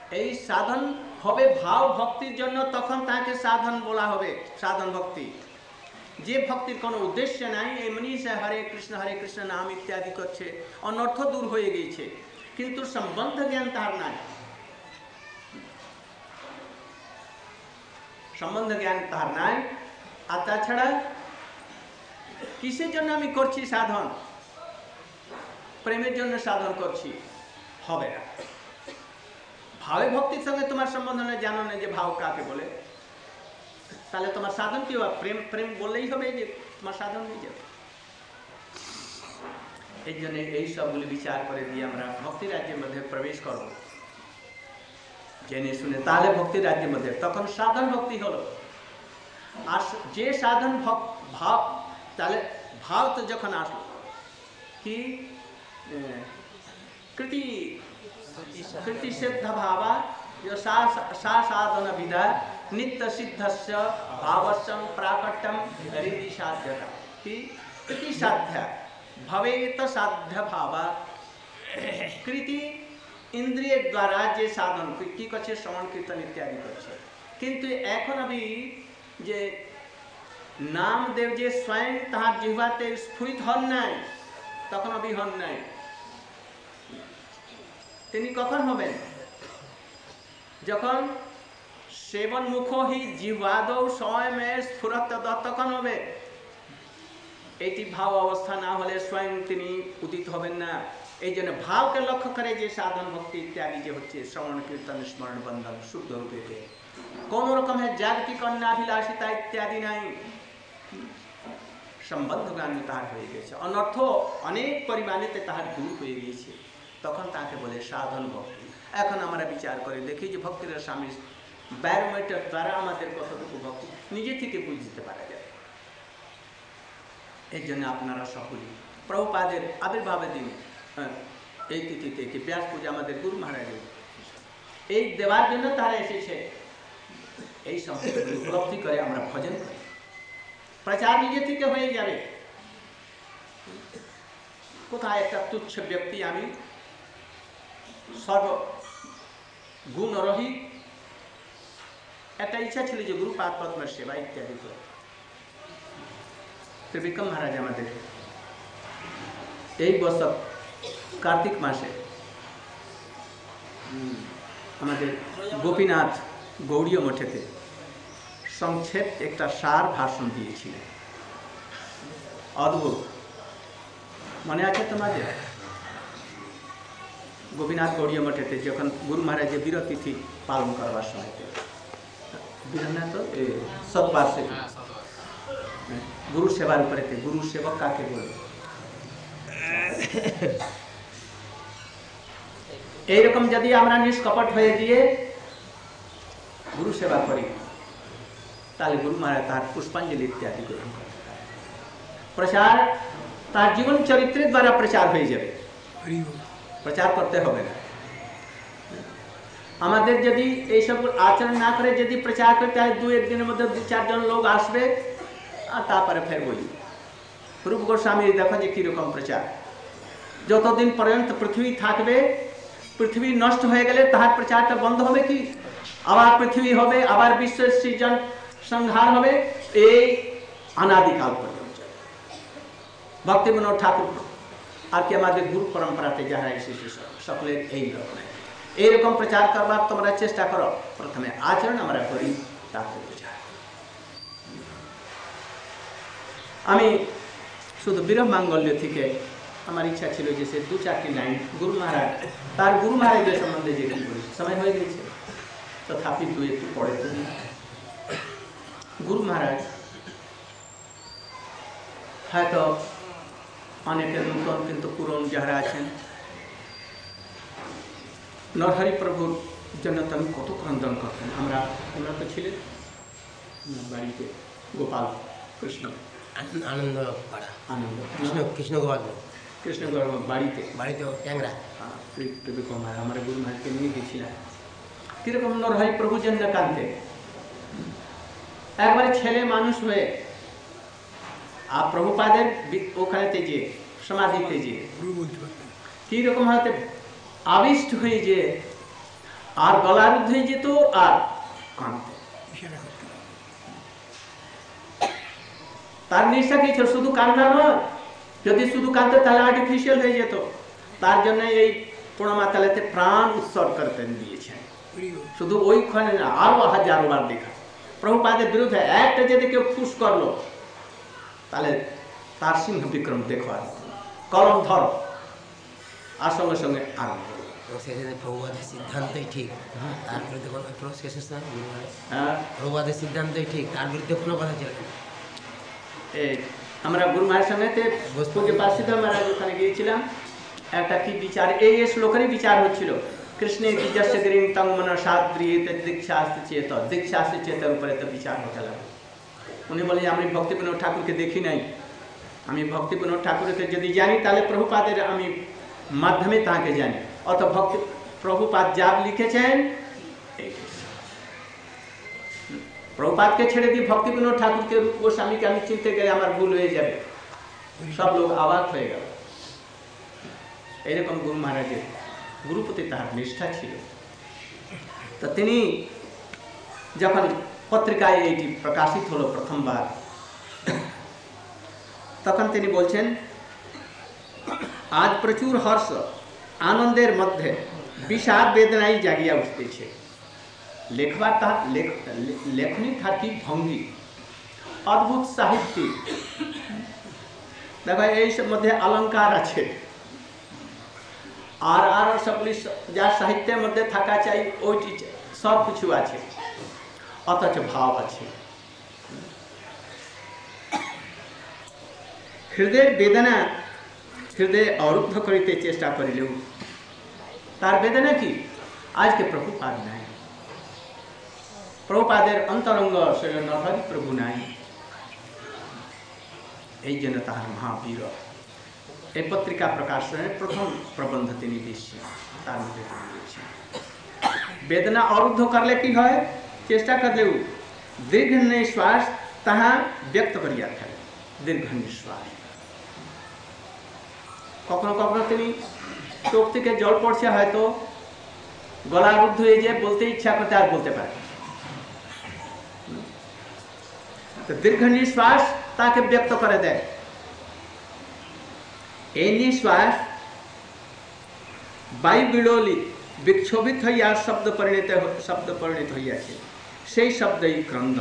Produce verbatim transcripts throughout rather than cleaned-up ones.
এই সাধন হবে ভাব ভক্তির জন্য, তখন তাকে সাধন বলা হবে, সাধন ভক্তি। যে ভক্তির কোনো উদ্দেশ্য নাই, এমনি সে হরে কৃষ্ণ হরে কৃষ্ণ নাম ইত্যাদি করছে, অনর্থ দূর হয়ে গিয়েছে, কিন্তু সম্বন্ধ জ্ঞান তার নাই, সম্বন্ধ জ্ঞান তার নাই। আর তাছাড়া কিসের জন্য আমি করছি সাধন? প্রেমের জন্য সাধন করছি, হবে না। ভাবে ভক্তির সঙ্গে তোমার সম্বন্ধ নেই, জানো না যে ভাব কাকে বলে, তাহলে তোমার সাধন কি হবে? প্রেম প্রেম বললেই হবে যে তোমার সাধন হয়ে যাবে। এই জন্য এই সবগুলি বিচার করে দিয়ে আমরা ভক্তি রাজ্যের মধ্যে প্রবেশ করব, জেনে শুনে, তাহলে ভক্তি রাজ্যের মধ্যে তখন সাধন ভক্তি হলো। আর যে সাধন ভাব, তাহলে ভাব তো যখন আসলো কি कृति कृति सिद्ध भावा जो सा सा साधन विधा नित्य सिद्धस्य भावस्यं प्राकट्यम हृदि साध्यता कि कृति साध्य भवेत साध्य भावा। कृति इंद्रिय द्वारा जे साधन কি করছে, শ্রবণ কীর্তন ইত্যাদি করছে, কিন্তু এখন अभी যে নামদেব যে স্বয়ং তাহার জিহ্বাতে স্ফুরিত হন নাই, তখন अभी হন নাই। তিনি কখন হবেন? যখন সেবন মুখ হি জিহ্বাদৌ স্বয়ং স্ফুরত, তখন হবে। এটি ভাব অবস্থা না হলে স্বয়ং তিনি উদিত হবেন না। এই জন্য ভাবকে লক্ষ্য করে যে সাধন ভক্তি ইত্যাদি যে হচ্ছে, শ্রবণ কীর্তন স্মরণ বন্ধন শুদ্ধ রূপে, কোন রকমের জাগতিক অন্যাভিলাষিতা ইত্যাদি নাই, সম্বন্ধ জ্ঞান তাহার হয়ে গেছে, অনর্থ অনেক পরিমাণেতে তাহার দূর হয়ে গিয়েছে, তখন তাকে বলে সাধন ভক্তি। এখন আমরা বিচার করে দেখি যে ভক্তির স্বামী ব্যারোমিটার দ্বারা আমাদের কতটুকু ভক্তি নিজে থেকে বুঝতে পারা যায়। এই জন্য আপনারা সকলেই প্রভুপাদের আবির্ভাবের দিন এই তিথিতে কি ব্যাস পূজা আমাদের গুরু মহারাজের এই দেওয়ার জন্য তারা এসেছে, এই সমস্ত উপলব্ধি করে আমরা ভজন করি, প্রচার নিজে থেকে হয়ে যাবে। কোথায় একটা তুচ্ছ ব্যক্তি, আমি সর্ব গুণ রহিত, একটা ইচ্ছা ছিল যে গুরুপাদ পদ্মের সেবা ইত্যাদি করে। ত্রিবিক্রম মহারাজ আমাদের এই বছর কার্তিক মাসে আমাদের গোপীনাথ গৌড়ীয় মঠেতে সংক্ষেপ একটা সার ভাষণ দিয়েছিলেন, অদ্ভুত। মনে আছে তোমাদের? গোপীনাথ গৌড়ীয় মঠেতে যখন গুরু মহারাজের বীরতিথি পালন করবার সময়, বীরনাথ সৎবার্ষিকী গুরু সেবার উপরে, গুরু সেবক কাকে বলে, এইরকম যদি আমরা নিষ্কপট হয়ে দিয়ে গুরু সেবা করি, তাহলে গুরু মহারাজ তার পুষ্পাঞ্জলি ইত্যাদি গ্রহণ করে, প্রচার তার জীবন চরিত্রের দ্বারা প্রচার হয়ে যাবে, প্রচার করতে হবে না। আমাদের যদি এইসব আচরণ না করে যদি প্রচার করতে হয়, দু একদিনের মধ্যে দু চারজন লোক আসবে, আর তারপরে ফের বলি। রূপ গোস্বামীর দেখো যে কিরকম প্রচার, যতদিন পর্যন্ত পৃথিবী থাকবে, পৃথিবী নষ্ট হয়ে গেলে তাহার প্রচারটা বন্ধ হবে কি? আবার পৃথিবী হবে, আবার বিশ্বের সৃজন সংহার হবে, এই অনাদিকাল পর্যন্ত। ভক্তি বিনোদ ঠাকুর আর কি আমাদের গুরু পরম্পরাতে যারা এসেছে সকলের এই রকম এইরকম প্রচার করবার তোমরা চেষ্টা করো। প্রথমে আচরণ আমরা করি, তারপরে প্রচার। আমি শুধু বিরহ মাঙ্গল্য থেকে আমার ইচ্ছা ছিল যে সে দু চারটি লাইন গুরু মহারাজ, তার গুরু মহারাজের সম্বন্ধে যে কি বলি, সময় হয়ে গেছে তথাপি দু একটু পড়ে তুলি। গুরু মহারাজ হয়তো অনেকের নূতন, কিন্তু পুরনো যারা আছেন, নরহরি প্রভুর জন্য তো আমি কত ক্রন্দন করতেন। আমরা আমরা তো ছিলেন বাড়িতে গোপাল কৃষ্ণ আনন্দ আনন্দ কৃষ্ণ কৃষ্ণ গোপাল কৃষ্ণ বাড়িতে বাড়িতে ট্যাংরা কুমার আমার গুরু মহারাজকে নিয়ে গেছিলাম। কিরকম নরহরি প্রভুর জন্য কাঁদতে, একবারে ছেলে মানুষ হয়ে আর প্রভুপাদের ওখানেতে যে সমাধিতে যে কিরকম হয়তো আবিষ্ট হয়ে যে আর গলা রুদ্ধ হয়ে যেত আর কাঁদত। তার নেশা কি ছিল? শুধু কান্না নয়, যদি শুধু কাঁদতো তাহলে আর্টিফিশিয়াল হয়ে যেত। তার জন্য এই পোড়ামাতালেতে প্রাণ উৎসর্গ করতে দিয়েছেন। শুধু ওইখানে না, আরো হাজারো বার দেখা প্রভুপাদের বিরুদ্ধে একটা যদি কেউ খুশ করলো তাহলে তার সিংহ বিক্রম দেখো, আর কলম ধর, আর সঙ্গে সঙ্গে আরম্ভ। প্রভুপাদের সিদ্ধান্তই ঠিক, তার বিরুদ্ধে কোনো শেষ না। হ্যাঁ, প্রভুপাদের সিদ্ধান্তই ঠিক, তার বিরুদ্ধে কোনো কথা ছিল না। এই আমরা গুরু মায়ের সঙ্গে বস্তুকে পাশে মহারাজ ওখানে গিয়েছিলাম, একটা কি বিচার, এই শ্লোকেরই বিচার হচ্ছিল। কৃষ্ণের বিজস্য গিরিং তং মনসাদ্রিয়েত দীক্ষাস্তে চেত, দীক্ষাস্তে চেতের উপরে তো বিচার হতে লাগলো। উনি বলে আমি ভক্তিবিনোদ ঠাকুরকে দেখি নাই, আমি ভক্তিবিনোদ ঠাকুরকে যদি জানি তাহলে প্রভুপাদের আমি মাধ্যমে তাকে জানি, অত ভক্তি প্রভুপাদ যা লিখেছেন। প্রভুপাদকে ছেড়ে দিয়ে ভক্তিবিনোদ ঠাকুরকে রূপ গোস্বামীকে আমি চিনতে গেলে আমার ভুল হয়ে যাবে। সব লোক অবাক হয়ে গেল। এইরকম গুরু মহারাজের গুরুপতি তাহার নিষ্ঠা ছিল। তো তিনি যখন পত্রিকায় এইটি প্রকাশিত হলো প্রথমবার, তখন তিনি বলছেন আজ প্রচুর হর্ষ আনন্দের মধ্যে বিষাদ বেদনাই জাগিয়া উঠতেছে। লেখবার তাহার লেখনী থাকি ভঙ্গি অদ্ভুত সাহিত্যিক। দেখো এই মধ্যে অলঙ্কার আছে, আর আর সবগুলি যা সাহিত্যের মধ্যে থাকা চাই ওইটি সব কিছু আছে, অথচ ভাব আছে। হৃদয়ের বেদনা হৃদয়ে অরুদ্ধ করিতে চেষ্টা করিলেও তার বেদনা কি? আজকে প্রভুপাদ নাই, প্রভুপাদের অন্তরঙ্গ নরহরি প্রভু নাই। এই জন্য তাহার মহাবীর এই পত্রিকা প্রকাশনের প্রথম প্রবন্ধ তিনি দিচ্ছেন, তার মধ্যে তিনি দিচ্ছেন বেদনা অরুদ্ধ করলে কি হয়? চেষ্টা করলেও দীর্ঘ নিঃশ্বাস তাহা ব্যক্ত করিয়া থাকে। দীর্ঘ নিঃশ্বাস কখনো কখনো তিনি চোখ থেকে জল পড়ছে, হয়তো গলা রুদ্ধ হয়ে যে বলতে ইচ্ছা করতে আর বলতে পারে। দীর্ঘ নিঃশ্বাস তাকে ব্যক্ত করে দেয়। এই নিঃশ্বাস বায়ু বিড়লিত বিক্ষোভিত হইয়া শব্দ পরিণত শব্দ পরিণত হইয়াছে, সেই শব্দই ক্রন্দ।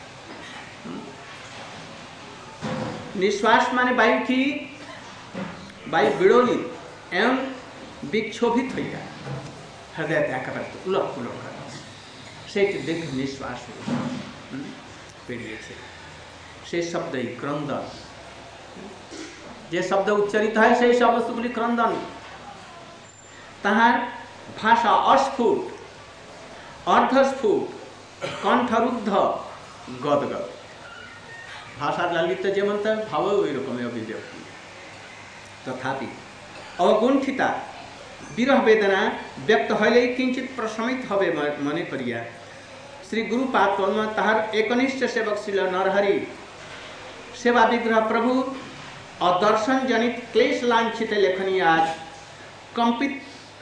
নিঃশ্বাস মানে বায়ু কি? বায়ু বিড়লিত এবং বিক্ষোভিত হইয়া হৃদয় একেবারে উলট পুলট করে, সেইটি দীর্ঘ নিঃশ্বাস বেরিয়েছে, সেই শব্দই ক্রন্দন। যে শব্দ উচ্চারিত হয় সেই শব্দগুলি ক্রন্দন। তাহার ভাষা অস্ফুট, অর্ধস্ফুট, কণ্ঠরুদ্ধ, গদগদ। ভাষার লালিত্য যেমন তার ভাবও ওই রকমের অভিব্যক্তি। তথাপি অগুণ্ঠিতা বিরহ বেদনা ব্যক্ত হইলেই কিঞ্চিত প্রশমিত হবে মনে করিয়া শ্রী গুরুপাদ তাহার একনিষ্ঠ সেবক ছিল নরহরি সেবা বিগ্রহ প্রভু অদর্শন জনিত ক্লেশ লাঞ্ছিত লেখনী আজ কম্পিত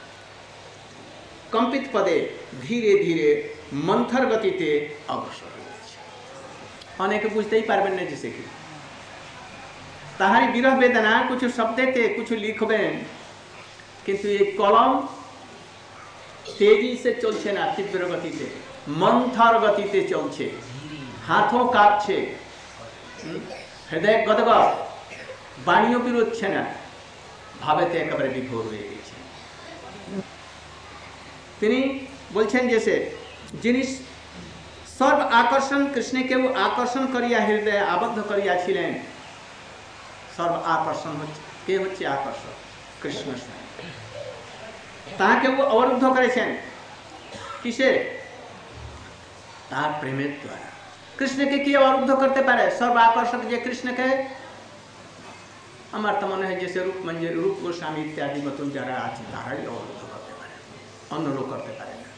কম্পিত পদে ধীরে ধীরে মন্থর গতিতে অগ্রসর হয়েছে। অনেকে বুঝতেই পারবেন না যে সে কি। তাহারি বিরহ বেদনা কিছু শব্দেতে কিছু লিখবেন, কিন্তু এই কলম তেজি সে চলছে না, তীব্র গতিতে মন্থর গতিতে চলছে, হাতও কাঁপছে, হৃদয় গদগদ, বাণীও বেরোচ্ছে না, ভাবেতে একেবারে বিভোর হয়ে গেছে। তিনি বলছেন যে সে যিনি সর্ব আকর্ষণ কৃষ্ণকেও আকর্ষণ করিয়া হৃদয়ে আবদ্ধ করিয়াছিলেন, সর্ব আকর্ষণ হচ্ছে কে? হচ্ছে আকর্ষণ কৃষ্ণ স্বয়ং। তাহাকেও অবরুদ্ধ করেছেন কিসে? তার প্রেমের দ্বারা। কৃষ্ণকে কি অবরুদ্ধ করতে পারে? সর্ব আকর্ষক যে কৃষ্ণকে, আমার তো মনে হয় যে সে রূপ মঞ্জুর রূপ গোস্বামী ইত্যাদি মতন যারা আছে তারাই অবরুদ্ধ করতে পারে, অন্য লোক করতে পারে না।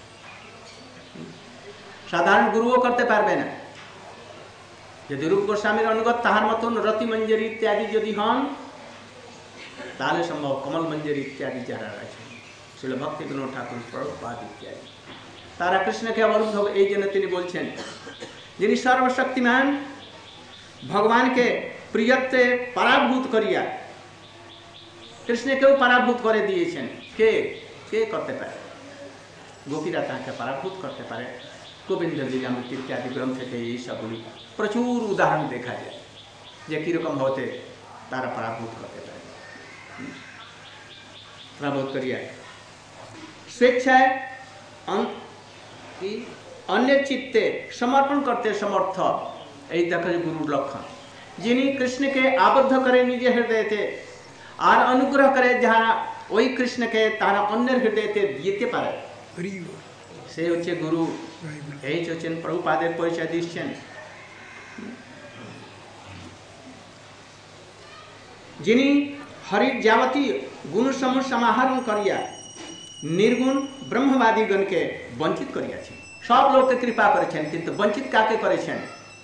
সাধারণ গুরুও করতে পারবে না। যদি রূপ গোস্বামীর অনুগত তাহার মতন রতি মঞ্জুরি ইত্যাদি যদি হন, তাহলে সম্ভব কমল মঞ্জুরি ইত্যাদি যারা আছে, শিল ভক্তিবিনোদ ঠাকুর, প্রভুপাদ ইত্যাদি, তারা কৃষ্ণকে অবরুদ্ধ, এই জন্য তিনি বলছেন যিনি সর্বশক্তিমান ভগবানকে প্রিয়ত্বে পরাভূত করিয়া কৃষ্ণকেও পরাভূত করে দিয়েছেন। কে কে করতে পারে? গোপীরা তাকে পরাভূত করতে পারে। গোবিন্দ লীলামৃত ইত্যাদি গ্রন্থেতে এই সবগুলি প্রচুর উদাহরণ দেখা যায় যে কিরকম হতে তারা পরাভূত করতে পারে। পরাভূত করিয়া স্বেচ্ছায় अन्य चित्ते समर्पण करते समर्थ, এই দেখো গুরুর লক্ষণ। যিনি কৃষ্ণকে আবদ্ধ করে নিজে হৃদয়তে আর অনুগ্রহ করে যারা ওই কৃষ্ণকে তারা অন্যের হৃদয়তে দিতে পারে, সে হচ্ছে গুরু। এই হচ্ছেন প্রভুপাদের পরিচয় দিচ্ছেন। যিনি হরির যাবতীয় গুণসমূহ সমাহরণ করিয়া निर्गुण ब्रह्मवादीगण के वंचित करियाছেন। सब लोग के कृपा करेছেন, কিন্তু वंचित काके करेছেন?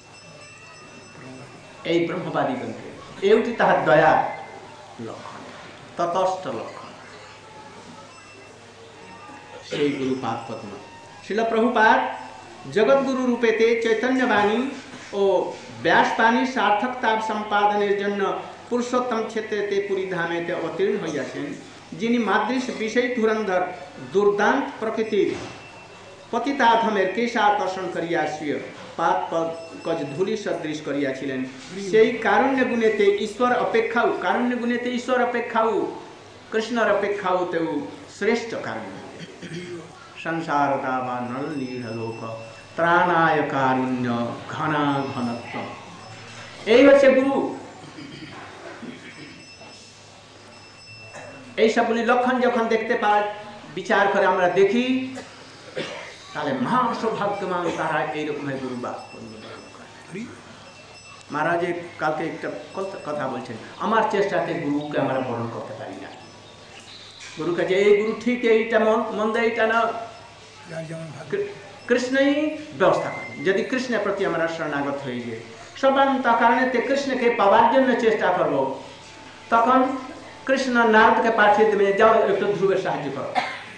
এই ব্রহ্মবাদীগণ के। एउटी ताहार दया लक्षण, तटस्थ लक्षण। সেই গুরুপাদ পদ্ম শিল প্রভুপাদ जगत गुरु रूपेते चैतन्य वाणी ও ব্যাস বাণী সার্থকতা সম্পাদনের জন্য পুরুষোত্তম ক্ষেত্রেতে পুরী ধামেতে অবতীর্ণ হইয়াছেন। যিনি মাদৃশ বিষয় ধুরন্ধর দুর্দান্ত প্রকৃতির পতিতাধমের কেশাকর্ষণ করিয়া স্বীয় পাদ কজ ধূলি সদৃশ করিয়াছিলেন, সেই কারণ্য গুণেতে ঈশ্বর অপেক্ষাও কারণ্য গুণেতে ঈশ্বর অপেক্ষাও কৃষ্ণর অপেক্ষাও তেও শ্রেষ্ঠ কারণ্য। সংসার দাবা নল নীড়লোক ত্রাণায় কারুণ্য ঘনা ঘনত্ব, এই হচ্ছে গুরু। এই সবগুলি লক্ষণ যখন দেখতে পাই, বিচার করে আমরা দেখি, তাহলে মহা সৌভাগ্যমান তারা এইরকমের গুরু বা महाराज कल के एक कथा बोलছেন, আমার চেষ্টাতে গুরুকে আমরা বরণ করতে পারি না। गुरु का এই গুরু ঠিক এইটা মন্দ এইটা না, কৃষ্ণই ব্যবস্থা করেন। যদি কৃষ্ণের প্রতি আমরা শরণাগত হয়ে যাই, সর্বান্ত কারণেতে কৃষ্ণকে পাওয়ার জন্য চেষ্টা করব, তখন কৃষ্ণ নারদকে পাঠিয়ে দেবে, যাও একটু ধ্রুবের সাহায্য করো,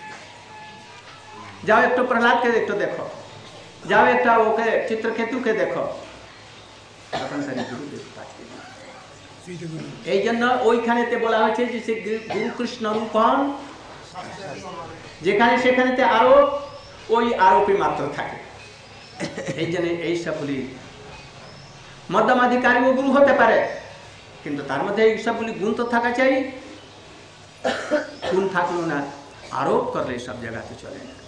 যাও একটু প্রহ্লাদকে একটু দেখো, যাও একটা ওকে চিত্রকেতুকে দেখো। এই জন্য ওইখানেতে বলা হয়েছে যে সে গুরু কৃষ্ণ রূপন, যেখানে সেখানেতে আরো ওই আরোপী মাত্র থাকে। এই জন্য এই সবগুলি মধ্যমাধিকারী ও গুরু হতে পারে, কিন্তু তার মধ্যে এই সবগুলি গুণ তো থাকা চাই। গুণ থাকলো না, আরোপ করলে সব জায়গাতে চলে না।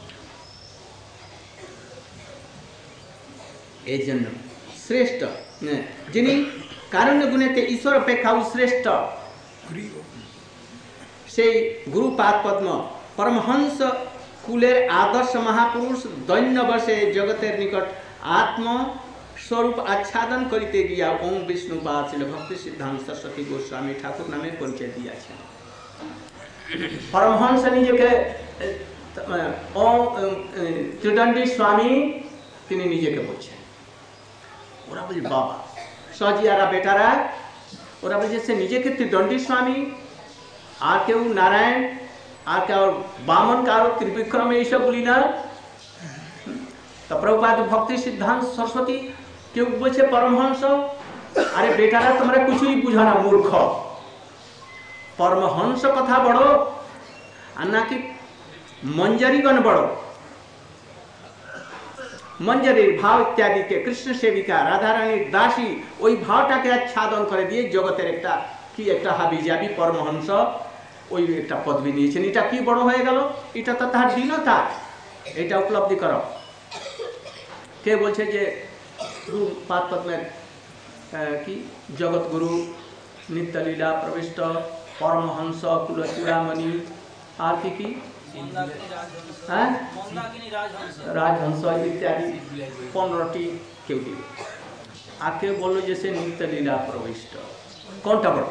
এই জন্য শ্রেষ্ঠ যিনি কারণ্য গুণেতে ঈশ্বর অপেক্ষাও শ্রেষ্ঠ, সেই গুরুপাদ পদ্ম পরমহংস কুলের আদর্শ মহাপুরুষ দৈন্য বসে জগতের নিকট আত্ম স্বরূপ আচ্ছাদন করিতে গিয়া ওম বিষ্ণুপাদ ছিল ভক্তি সিদ্ধান্ত সরস্বতী গোস্বামী ঠাকুর নামে পরিচয় দিয়েছেন। পরমহংস নিজেকে ওম ত্রিদণ্ডী স্বামী তিনি নিজেকে বলছেন। ওরা বলছে বাবা সজিয়ারা বেটারা, ওরা বলছে সে নিজেকে ত্রিদণ্ডী স্বামী, আর কেউ নারায়ণ, আর কেউ বামন, কারো ত্রিবিক্রম, এইসব বলি না। তো প্রভুপাদ ভক্তি সিদ্ধান্ত সরস্বতী, কেউ বলছে পরমহংস। আরে বেটারা তোমরা কিছুই বুঝো না, মূর্খ। পরমহংস কথা বড় আর নাকি মঞ্জরিগণ বড়? মঞ্জরির ভাব ইত্যাদিকে কৃষ্ণ সেবিকা রাধারানীর দাসী ওই ভাবটাকে আচ্ছাদন করে দিয়ে জগতের একটা কি একটা হাবি যাবি পরমহংস ওই একটা পদবি নিয়েছেন। এটা কি বড় হয়ে গেল? এটা তো তার দীনতা, এটা উপলব্ধি করো। কে বলছে যে গুরু পাদ পদ্মের কি জগৎগুরু নিত্যলীলা প্রবিষ্ট পরমহংস কুল চূড়ামণি আর কি কি হ্যাঁ রাজহংস ইত্যাদি পনেরোটি কেউ দিবে। আর কেউ বললো যে সে নিত্যলীলা প্রবিষ্ট। কোনটা বড়?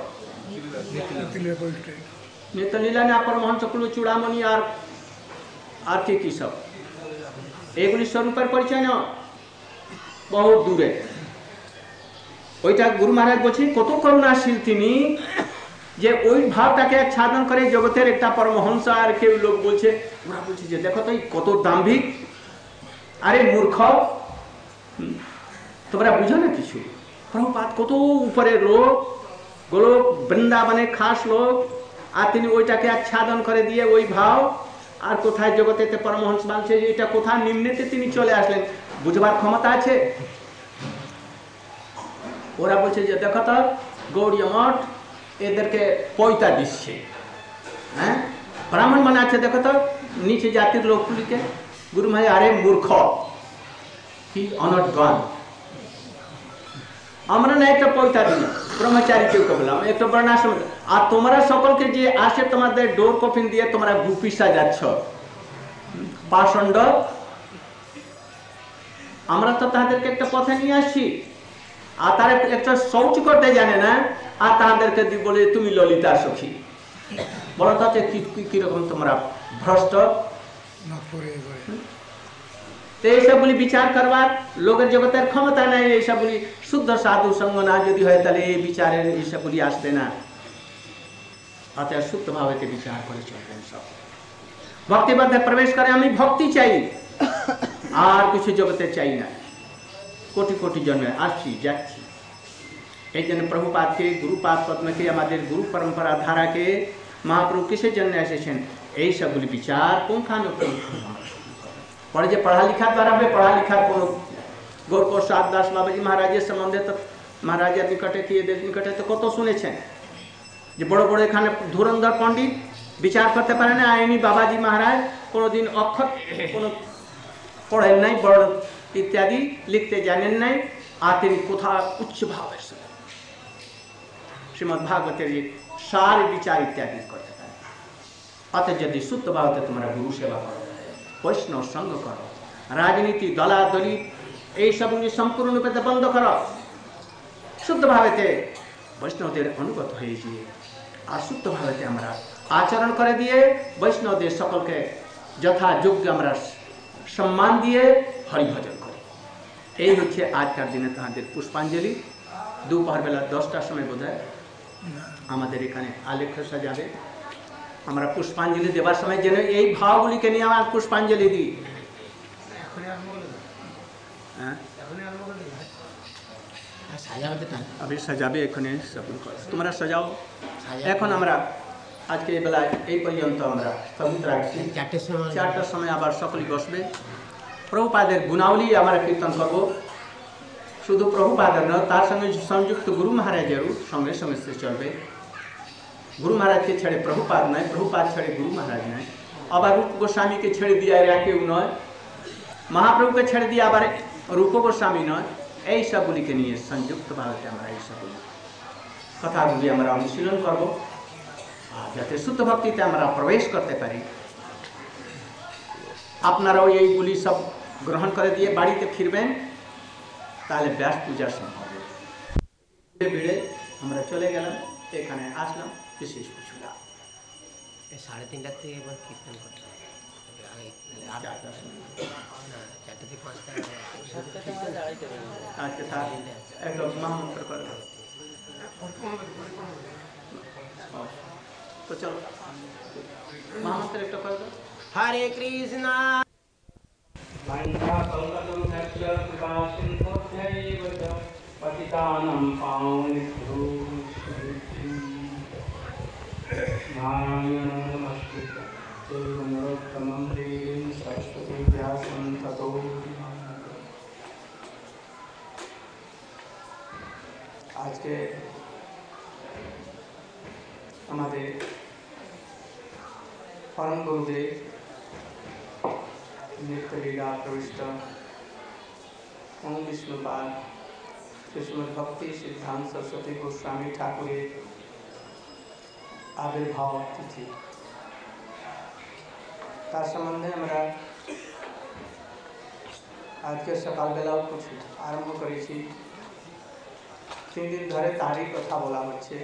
নিত্যলীলা না পরমহংস কুল চূড়ামণি আর আর কি কি সব? এগুলি স্বরূপের পরিচয় না, বহু দূরে। ওইটা গুরু মহারাজ বলছেন কত করুণাশীল তিনি, যে ওই ভাবটাকে আচ্ছাদন করে জগতের একটা পরমহংস। আর কেউ লোক বলছে, ওরা বলছে যে দেখো তো কত দাম্ভিক, আরে মূর্খ, তোমরা বুঝো না কিছু। প্রভুপাদ কত উপরে লোক, গোলক বৃন্দাবনে খাস লোক, আর তিনি ওইটাকে আচ্ছাদন করে দিয়ে ওই ভাব, আর কোথায় জগতেতে পরমহংস বলছে এটা কোথায় নিম্নেতে তিনি চলে আসলেন, বুঝবার ক্ষমতা আছে? ওরা বলছে যে দেখো তো গৌড়ীয় মঠ এদেরকে পয়তা দিচ্ছে, হ্যাঁ ব্রাহ্মণ মানে আছে দেখো তো নিচে জাতির লোকগুলিকে। গুরু মহারাজ আরে মূর্খ, কি অনটগণ, আমরা না একটা পয়তা দিই ব্রহ্মচারী কেউ বললাম একটা বর্ণাশ্রম, আর তোমরা সকলকে যে আসে তোমাদের ডোর কফিন দিয়ে তোমরা গুপিসা যাচ্ছ পাষণ্ড। আমরা তো তাদেরকে একটা পথে নিয়ে আসছি, আর তারা একটা শৌচ করতে জানে না, আর তাদেরকে বলে তুমি ললিতা সখী। বলো তো কিরকম তোমরা ভ্রষ্ট। তো এইসবগুলি বিচার করবার লোকের জগতের ক্ষমতা নাই। এইসবগুলি শুদ্ধ সাধু সঙ্গ না যদি হয় তাহলে এই বিচারের এইসবগুলি আসবে না। অতএব শুদ্ধ ভাবে বিচার করে চলবেন সব। ভক্তিবাদে প্রবেশ করে আমি ভক্তি চাই, আর কিছু জগতে চাই না। কোটি কোটি জন্মে আসছি যাচ্ছি। এই জন্য প্রভুপাদকে, গুরুপাদ পদ্মকে, আমাদের গুরু পরম্পরা ধারাকে মহাপ্রভু কিসের জন্য এসেছেন? এই সবগুলি বিচার পুঙ্খানুপুঙ্খ। পরে যে পড়ালেখার দ্বারা হবে, পড়ালেখার কোনো গৌরপ্রসাদ দাস বাবাজি মহারাজের সম্বন্ধে তো মহারাজের নিকটে কি এদের নিকটে তো কত শুনেছেন যে বড় বড় এখানে ধুরন্ধর পণ্ডিত বিচার করতে পারে না। আইনি বাবাজি মহারাজ কোনোদিন অক্ষর কোনো পড়েন নাই, বড় ইত্যাদি লিখতে জানেন নাই, আর তিনি কোথাও উচ্চ ভাবের শ্রীমদ্ ভাগবতের সার বিচার ইত্যাদি করতে পারে। অতএব যদি শুদ্ধ ভাবতে তোমরা গুরু সেবা করো, বৈষ্ণব সঙ্গ করো, রাজনীতি দলাদলি এইসবগুলি সম্পূর্ণরূপে বন্ধ করো, শুদ্ধ ভাবেতে বৈষ্ণবদের অনুগত হয়ে গিয়ে আর শুদ্ধ ভাবেতে আমরা আচরণ করে দিয়ে বৈষ্ণবদের সকলকে যথাযোগ্য আমরা সম্মান দিয়ে হরিভজন করি। এই হচ্ছে আজকার দিনে তাহাদের পুষ্পাঞ্জলি। দুপুর বেলা দশটার সময় বোধ হয় আমাদের এখানে আলেখ্য সাজাবে। আমরা পুষ্পাঞ্জলি দেবার সময় যেন এই ভাবগুলিকে নিয়ে আমার পুষ্পাঞ্জলি দিই। হ্যাঁ अभी सजाबे এখানে তোমরা সাজাও। এখন আমরা আজকে এই বেলায় এই পর্যন্ত আমরা স্থগিত রাখছি। চারটার সময় চারটার সময় আবার সকলেই বসবে। প্রভুপাদের গুণাবলী আমরা কীর্তন করব। শুধু প্রভুপাদের নয়, তার সঙ্গে সংযুক্ত গুরু মহারাজেরও সঙ্গে সঙ্গে চলবে। গুরু মহারাজকে ছেড়ে প্রভুপাদ নয়, প্রভুপাদ ছেড়ে গুরু মহারাজ নয়, আবার রূপ গোস্বামীকে ছেড়ে দিয়ে এরা কেউ নয়, মহাপ্রভুকে ছেড়ে দিয়ে আবার রূপ গোস্বামী নয়। এই সবগুলিকে নিয়ে সংযুক্ত ভারতে আমরা এই সবগুলি কথাগুলি আমরা অনুশীলন করব, যাতে শুদ্ধ ভক্তিতে আমরা প্রবেশ করতে পারি। আপনারাও এইগুলি সব গ্রহণ করে দিয়ে বাড়িতে ফিরবেন, তাহলে ব্যাস পূজা সম্ভব। ভিড়ে আমরা চলে গেলাম, এখানে আসলাম, বিশেষ কিছু না। সাড়ে তিনটার থেকে এবার কীর্তন করতে হবে। চারটা থেকে পাঁচটা আজকে থাক একটা মহামন্ত্র করে তো চলো মহামন্ত্র একটা করে দাও। হরে কৃষ্ণ पतितानं पावनेभ्यो नारायणं नमस्कृत्य देवीं नरोत्तमं देवीं सरस्वतीं व्यासं ततो আজকে আমাদের পরম গুরুদেব নিত্যলীলা প্রবিষ্ট ওম বিষ্ণুপাদ শ্রীমদ ভক্তি সিদ্ধান্ত সরস্বতী গোস্বামী ঠাকুরের আবির্ভাব তিথি, তার সম্বন্ধে আমরা আজকে সকালবেলাও কিছু আরম্ভ করেছি। তিন দিন ধরে তারই কথা বলা হচ্ছে।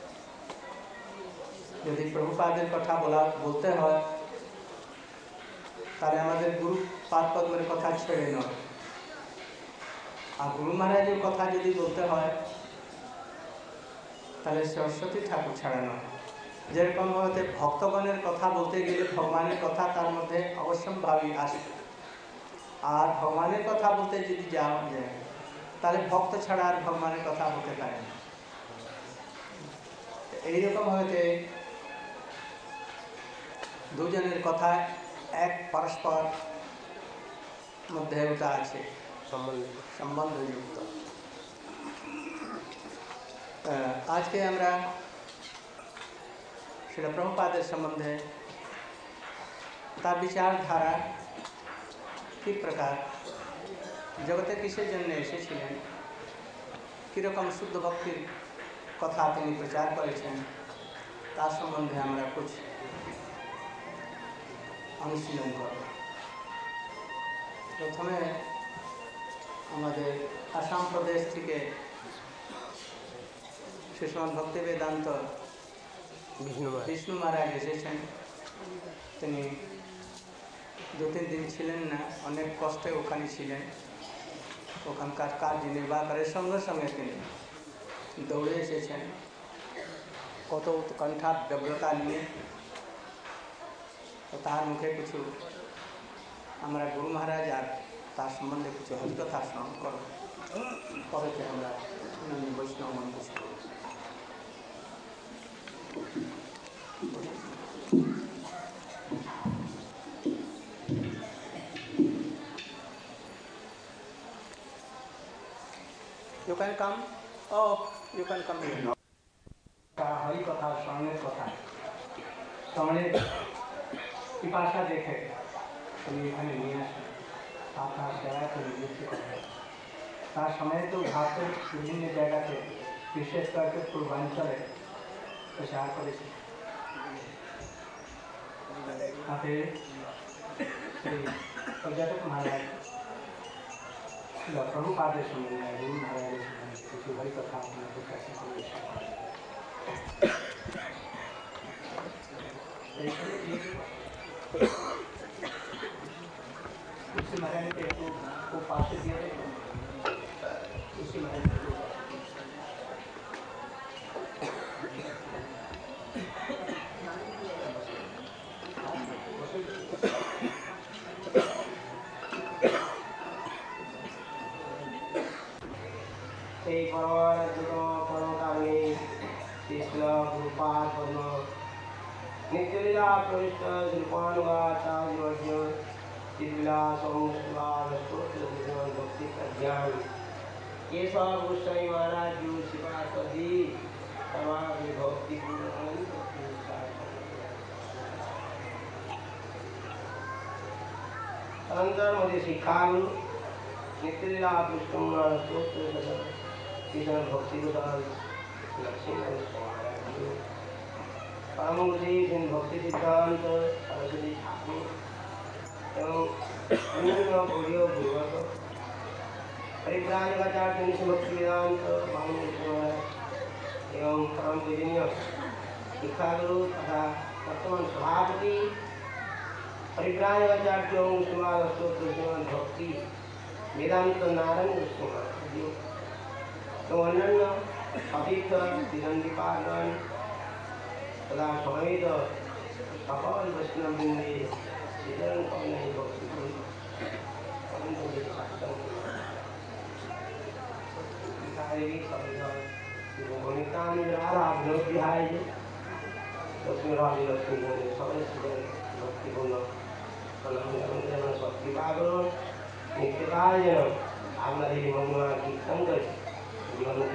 যদি প্রভুপাদের কথা বলা বলতে হয় তাহলে আমাদের গুরু পাদ পদ্মের কথা ছেড়ে নয়, আর গুরু মহারাজের কথা যদি বলতে হয় তাহলে সরস্বতী ঠাকুর ছাড়া নয়। যেরকম ভাবে ভক্তগণের কথা বলতে গেলে ভগবানের কথা তার মধ্যে অবশ্যম্ভাবী আসে। আর ভগবানের কথা বলতে যদি যাওয়া যায় তাহলে ভক্ত ছাড়া আর ভগবানের কথা বলতে পারে না। এইরকম হয়েছে দুজনের কথা এক পরস্পর মধ্যে ওটা আছে সম্বন্ধযুক্ত। আজকে আমরা শ্রীল প্রভুপাদের সম্বন্ধে তার বিচারধারা কি প্রকার, জগতে কিসের জন্য এসেছিলেন, কীরকম শুদ্ধ ভক্তির কথা তিনি প্রচার করেছেন তার সম্বন্ধে আমরা কুছ অনুশীলন করব। প্রথমে আমাদের আসাম প্রদেশ থেকে শ্রীশ্রীমদ ভক্তি বেদান্ত বিষ্ণু মহারাজ এসেছেন। তিনি দু তিন দিন ছিলেন না, অনেক কষ্টে ওখানে ছিলেন। ওখানকার কাজ নির্বাহ করার সঙ্গে সঙ্গে তিনি দৌড়ে এসেছেন কত উৎকণ্ঠা ব্যগ্রতা নিয়ে। তো তার মুখে কিছু আমরা গুরু মহারাজ আর তার সম্বন্ধে কিছু হরিকথা শ্রবণ করব, পরে আমরা বৈষ্ণব মন্ত্র করব। You can come. Oh, you can come here. Hari কথা, স্মরণের কথা, স্মরণের পিপাসা দেখে তুমি এখানে নিয়ে আসেন, আপনার জায়গায় তুমি নিযুক্ত করেন। তার সময় তো ভারতের বিভিন্ন জায়গাতে, বিশেষ করে পূর্বাঞ্চলে প্রচার করেছে। তাতে সেই পর্যটক মহারাজ প্রভুপাদের সম্বন্ধে, গুরু মহারাজের সম্বন্ধে কিছু হরি কথা আপনাদের কাছে পরিবেশন করে। उसी महाराज के को, को पास दिया है, उसी महाराज को সেই পরমার জন্য পরমকামী কৃষ্ণ রূপার পদ্ম নিত্যলীলা প্রবিষ্ট শিল্পানুগাচার্য चिद्विलास भक्ति प्रज्ञान केशव गोस्वामी महाराज जो शिवासदी समाधि भक्ति अनंतर मध्ये शिखागुरु नित्यलीला विष्णु स्तोत्र कृष्ण भक्ति गोदान लक्ष्मी परम गुरुजी भक्ति सिद्धांत सरस्वती ठाकुर एवं अन्य गौड़ीय भूगत परिव्राजकाचार्य भक्ति वेदांत एवं परम पूजनीय शिक्षागुरु तथा वर्तमान सभापति परिव्राजकाचार्य श्रीमद भक्ति वेदांत नारायण कृष्ण एवं अन्य अतीत दिनंदीपागण तथा समेत सकल वैष्णव बिंदे सीधरण करने भक्ति लक्ष्मी राजी लक्ष्मी सकल भक्तिपूर्ण भक्तिपागरण नित्यकाल जन আপনাদের মহিমা কীর্তন করে জীবনকে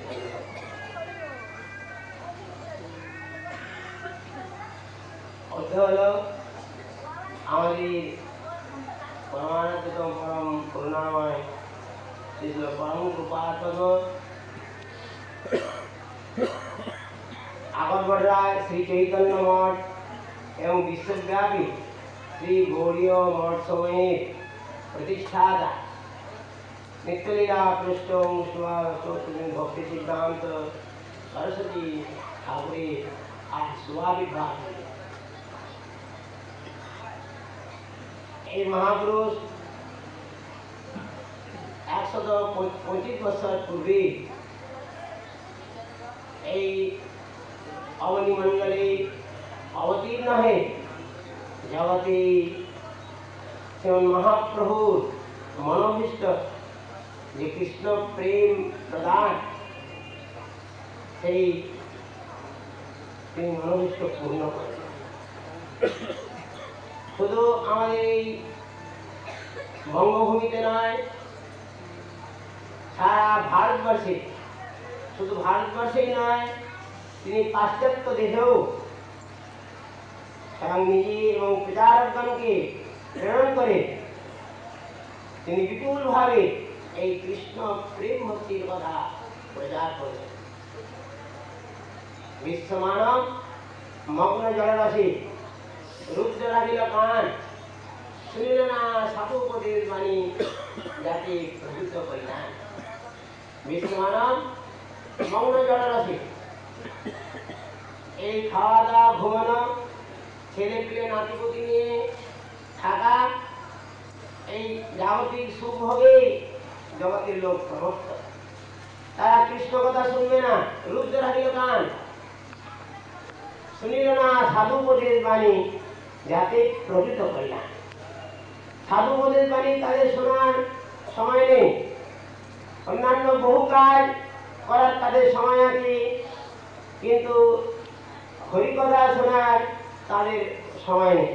অর্থ হলো আমাদের পরমানন্দ পরম করুণাময় শ্রীল পরম কৃপাপদ আগরবাড়া শ্রী চৈতন্য মঠ এবং বিশ্বব্যাপী শ্রী গৌড়ীয় মঠ সমূহের প্রতিষ্ঠাতা नित्यलीला पृष्ठ भक्ति सिद्धांत सरस्वती ठाकुरे आज स्वाभाविक भाग এই মহাপুরুষ একশত পঁচিশ বছর পূর্বে এই অবনীমণ্ডলে অবতীর্ণ হয়ে জগতে যেমন মহাপ্রভুর মনোভীষ্ট যে কৃষ্ণ প্রেম প্রদান সেই তিনি মনোভীষ্ট পূর্ণ করে। শুধু আমাদের এই বঙ্গভূমিতে নয়, সারা ভারতবর্ষে, শুধু ভারতবর্ষেই নয়, তিনি পাশ্চাত্য দেশেও স্বয়ং নিজে এবং প্রচারকগণকে প্রেরণ করে তিনি বিপুলভাবে এই কৃষ্ণ প্রেম ভক্তির কথা প্রচার করেন। বিশ্বমানব মগ্ন জলরসে রুদ্র রাখিল কান, শুনিল না সাধুপদের বাণী, যাতে প্রভূত করিলেন। বিশ্বমানব মগ্ন জলরসে, এই খাওয়া দাওয়া, ঘুমানো, ছেলে পিলে নাতিপুতি নিয়ে থাকা, এই জাগতিক সুখ ভোগে জগতের লোক প্রমত্ত। তারা কৃষ্ণ কথা শুনবে না, রুদ্র রাখিল কান, শুনিল না সাধুপদের বাণী, যাতে প্রকৃত করিলেন। সাধুপদের বাণী তাদের শোনার সময় নেই, অন্যান্য বহু কাজ করার তাদের সময় আছে, কিন্তু হরিকথা শোনার তাদের সময় নেই।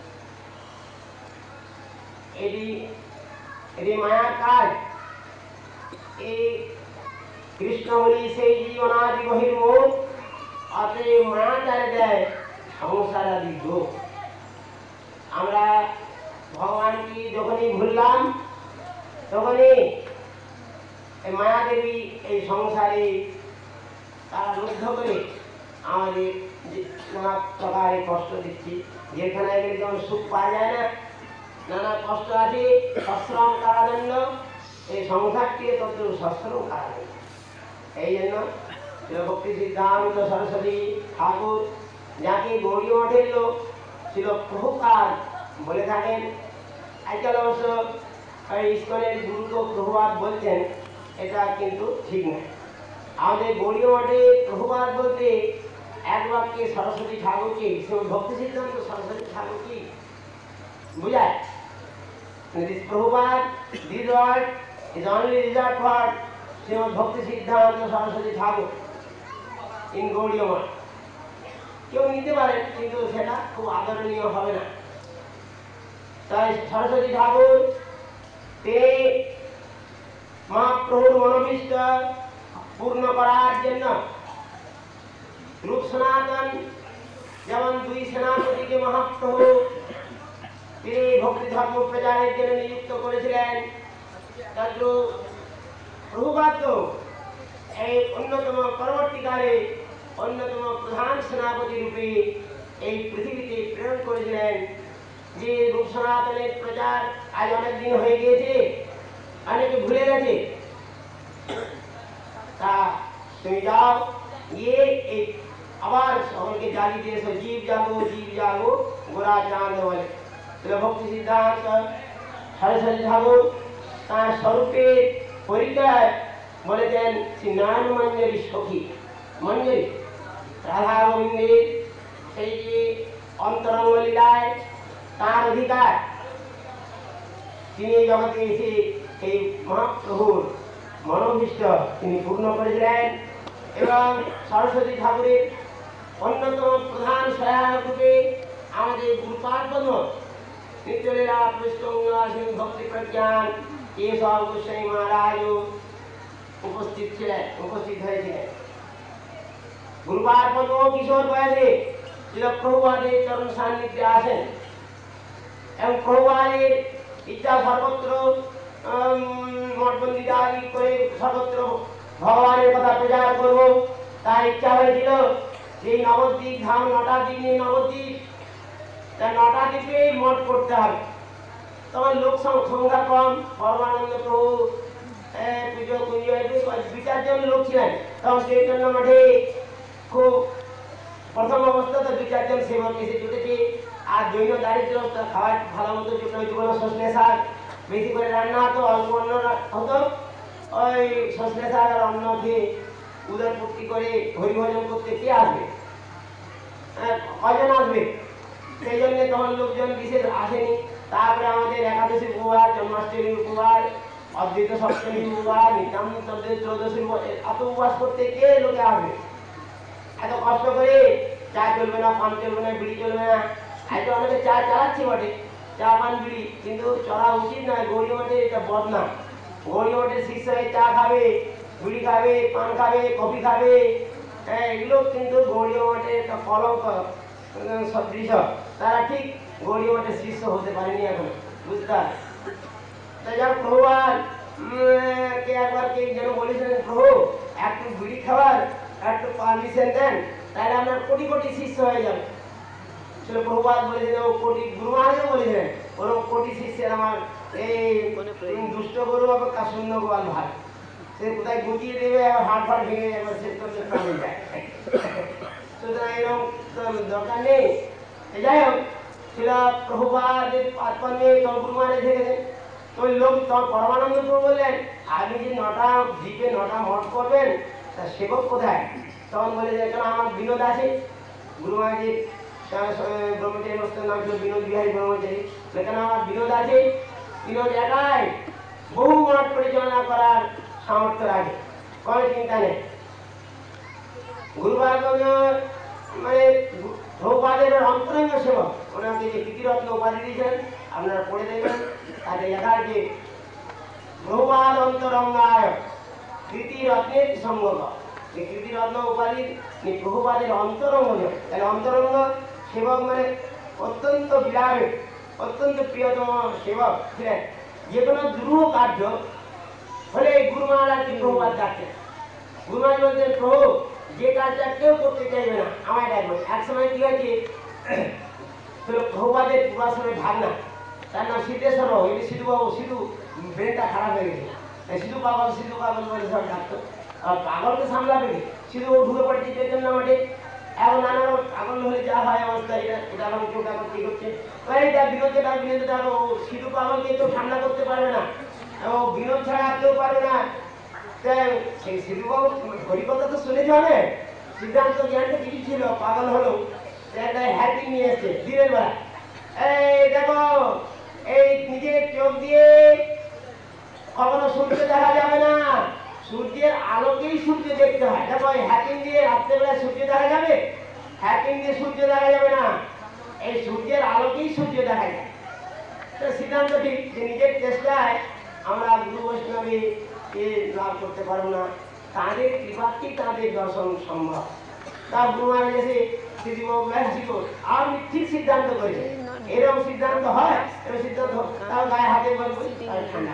এটি এটি মায়ার কাজ। এই কৃষ্ণ বলি সেই জীবনাদি বহির্মুখ, অতএব মায়া চারে দেয় সংসার আদি দুঃখ। আমরা ভগবানকে যখনই ভুললাম, তখনই মায়া দেবী এই সংসারে তারা রুদ্ধ করে আমাদের নানা প্রকারে কষ্ট দিচ্ছি। যেখানে গেলে যেমন সুখ পাওয়া যায় না, নানা কষ্ট আছে, সশ্রম কারাদণ্ড, এই সংসারটি তত সশ্রম কারাদণ্ড। এই জন্য ভক্তি সিদ্ধান্ত সরস্বতী ঠাকুর, যাকে গৌরী মঠের লোক ছিল, প্রভুপাদ বলে থাকেন। আজকাল অবশ্য ইস্কনের গুরুত্ব প্রভুপাদ বলছেন, এটা কিন্তু ঠিক নয়। আমাদের গৌরী মঠে প্রভুপাদ বলতে এক বাক্যে সরস্বতী ঠাকুরকে, ভক্তি সিদ্ধান্ত সরস্বতী ঠাকুরকে বুঝায়। This Prabhupada, this word is only reserved for Srimad Bhakti Siddhanta Saraswati Thakur in Gaudiya Math. কেউ নিতে পারেন, কিন্তু সেটা খুব আদরণীয় হবে না। তাই সরস্বতী ঠাকুর তিনি মহাপ্রভুর মনোভীষ্ট পূর্ণ করার জন্য রূপ সনাতন, যেমন দুই সেনাপতিকে মহাপ্রভু তিনি ভক্তি ধর্ম প্রচারের জন্য নিযুক্ত করেছিলেন, তদ্রূপ প্রভুপাদ এই অন্যতম পরবর্তীকালে অন্যতম প্রধান সেনাপতি রূপে এই পৃথিবীতে প্রেরণ করেছিলেন। যে রূপ সনাতনের প্রচার আজ অনেক দিন হয়ে গিয়েছে, অনেকে ভুলে গেছে, তা তুমি যাও গিয়ে এই আবার সকলকে জাগিয়ে দিয়েছো, জীব জাগো জীব জাগো গোরা চাঁদ বলে। ভক্তি সিদ্ধান্ত সরস্বতী ঠাকুর তাঁর স্বরূপের পরিচয় বলেছেন শ্রী নারায়ণ মঞ্জরী সখী। মঞ্জরী রাধা গোবিন্দের সেই যে অন্তরঙ্গ লীলায় তাঁর অধিকার, তিনি জগতে এসে এই মহাপ্রভুর মনোভীষ্ট তিনি পূর্ণ করেছিলেন। এবং সরস্বতী ঠাকুরের অন্যতম প্রধান সহায়ক রূপে আমাদের গুরুপাদ নিত্যলীলা পৃষ্ঠঙ্গাসীন ভক্তি প্রজ্ঞান এসব গোস্বামী মহারাজ উপস্থিত ছিলেন, উপস্থিত হয়েছিলেন। গুরুপাদ কিশোর বয়সে প্রভুপাদের চরণ সান্নিধ্যে আসেন এবং প্রভুপাদের ইচ্ছা সর্বত্র মঠবন্দি দাবি করে সর্বত্র ভগবানের কথা প্রচার করবো, তার ইচ্ছা হয়েছিল যে নবদ্বীপ ধাম, নটা দ্বীপ নিয়ে নবদ্বীপ, নটা দ্বীপে মঠ করতে হবে। তখন লোক সংখ্যা কম, পরমানন্দ প্রভু পুজো কুঞ্জ দুই চারজন লোক ছিলেন। তখন চৈতন্য মঠে খুব প্রথম অবস্থা তো দুই চারজন সেবক এসে জুটেছে, আর জৈন দারিদ্র অবস্থা, খাওয়ার ভালো মতো জুটে হইতে কোনো সজনে শাক বেশি করে রান্না হতো, অল্প অন্ন হতো, ওই সজনে শাক আর অন্ন খেয়ে উদর পূর্তি করে হরিভজন করতে কে আসবে, কজন আসবে? সেই জন্য তখন লোকজন বিশেষ আসেনি। তারপরে আমাদের একাদশী উপবার, জন্মাষ্টমী উপবার, অদ্বৈত সপ্তমী উপবার, নিত্যানন্দ চৌদশী উপবার, এত উপবাস করতে কে লোকে আসবে? এত কষ্ট করে চা চলবে না, পান চলবে না, বিড়ি চলবে না। আজ অনেকে চা চালাচ্ছি বটে, চা পান বিড়ি, কিন্তু চলা উচিত নয়। গৌরী মঠে এটা বদনাম। গৌরী মঠের শিষ্য হয়ে চা খাবে, বিড়ি খাবে, পান খাবে, কফি খাবে, হ্যাঁ, এগুলো কিন্তু গৌরী মঠের একটা কলঙ্ক সদৃশ। তারা ঠিক গৌরী মঠের শিষ্য হতে পারেনি এখন, বুঝতে পার? তাই যাক, প্রভুবার কে একবার কে যেন বলেছিলেন, প্রভু একটু বিড়ি খাওয়ার একটু পারমিশন দেন, তাহলে আপনার কোটি কোটি শিষ্য হয়ে যাবে। আসলে প্রভুপাদ বলেছিলেন, ও কোটি গুরু মহারাজও বলেছিলেন, ওরকম কোটি শিষ্যের আমার এই দুষ্ট গরু অপেক্ষা শূন্য গোয়াল ভাই। সে কোথায় গুটিয়ে দেবে, আবার হাট ফাট ভেঙে একবার শেষ করতে পারে যায়। সুতরাং এরকম দরকার নেই। যাই হোক, ছিল প্রভুপাদের পাতপান্নে গুরু মহারাজ দেখেছেন। তো ওই লোক তখন পরমানন্দ প্রভু বললেন, আপনি যে নটা দ্বীপে নটা মঠ করবেন, তা সেবক কোথায়? তখন বলে যে, কেন আমার বিনোদ আছে। গুরু মহারাজের ব্রহ্মচারী মস্তের নাম ছিল বিনোদ বিহারী ব্রহ্মচারী। সেখানে আমার বিনোদ আছে। বিনোদ একাই বহু মঠ পরিচালনা করার সামর্থ্য রাখে, কোনো চিন্তা নেই। গুরুপাদ মানে প্রভুপাদের অন্তরঙ্গ সেবক, ওনাকে যে কীর্তিরত্ন উপাধি দিয়েছেন আপনারা পড়ে দেখবেন। তাতে লেখা আছে, প্রভুপাদ অন্তরঙ্গায় কীর্তিরত্নের সঙ্গক। এই কীর্তিরত্ন উপাধি প্রভুপাদের অন্তরঙ্গ। তাহলে অন্তরঙ্গ সেবক মানে অত্যন্ত বিরাট, অত্যন্ত প্রিয়তম সেবক ছিলেন। যে কোনো দুরূহ কার্য হলে গুরু মহারাজকে প্রভুপাদ ডাকতেন। গুরু মহারাজ বলতেন, প্রভু যে কাজটা কেউ করতে চাইবে না আমায় ডাকবে। এক সময় কি হয়েছে, প্রভুপাদের পূর্বাশ্রমের ভাগনা, তার নাম সিদ্ধেশ্বর বাবু। এই সিধু বাবু, সিধু ব্রেনটা খারাপ হয়ে গেছে, সিধু পাগল, সিধু পাগল বলে সব ডাকতো। আর পাগলকে সামলাবে কি? সিধু বাবু ঢুকে পড়েছে চৈতন্য মঠে। এখন নানা রকম পাগল হলে যা হয় অবস্থা, এটা এটা এখন কেউ এখন কি করছে, এইটা বিনোদকে ডাক, বিনোদ ডাক। ও সিধু পাগলকে কেউ ঠান্ডা করতে পারবে না, ও বিনোদ ছাড়া কেউ পারবে না। সেই সিধু বাবু হরিকথা তো শুনেছি অনেক, সিদ্ধান্ত জ্ঞানটা কিছু ছিল, পাগল হলো একটা হ্যাপি নিয়ে এসছে দিনের বেলা। এই দেখো, এই নিজের চোখ দিয়ে কখনো সূর্য দেখা যাবে না, সূর্যের আলোকেই সূর্য দেখতে হয়। দেখো, এই হ্যাকিং দিয়ে রাত্রেবেলায় সূর্য দেখা যাবে? হ্যাকিং দিয়ে সূর্য দেখা যাবে না, এই সূর্যের আলোকেই সূর্য দেখা যায়। তো সিদ্ধান্ত ঠিক যে নিজের চেষ্টায় আমরা গুরু বৈষ্ণবে লাভ করতে পারবো না, তাদের কৃপাতেই তাদের দর্শন সম্ভব। তা গুরু মহারাজ এসে সিদ্ধিবাবু আর ঠিক সিদ্ধান্ত করেছে, এরকম সিদ্ধান্ত হয়, এরকম সিদ্ধান্ত তাও গায়ে হাতে বলবো ঠান্ডা।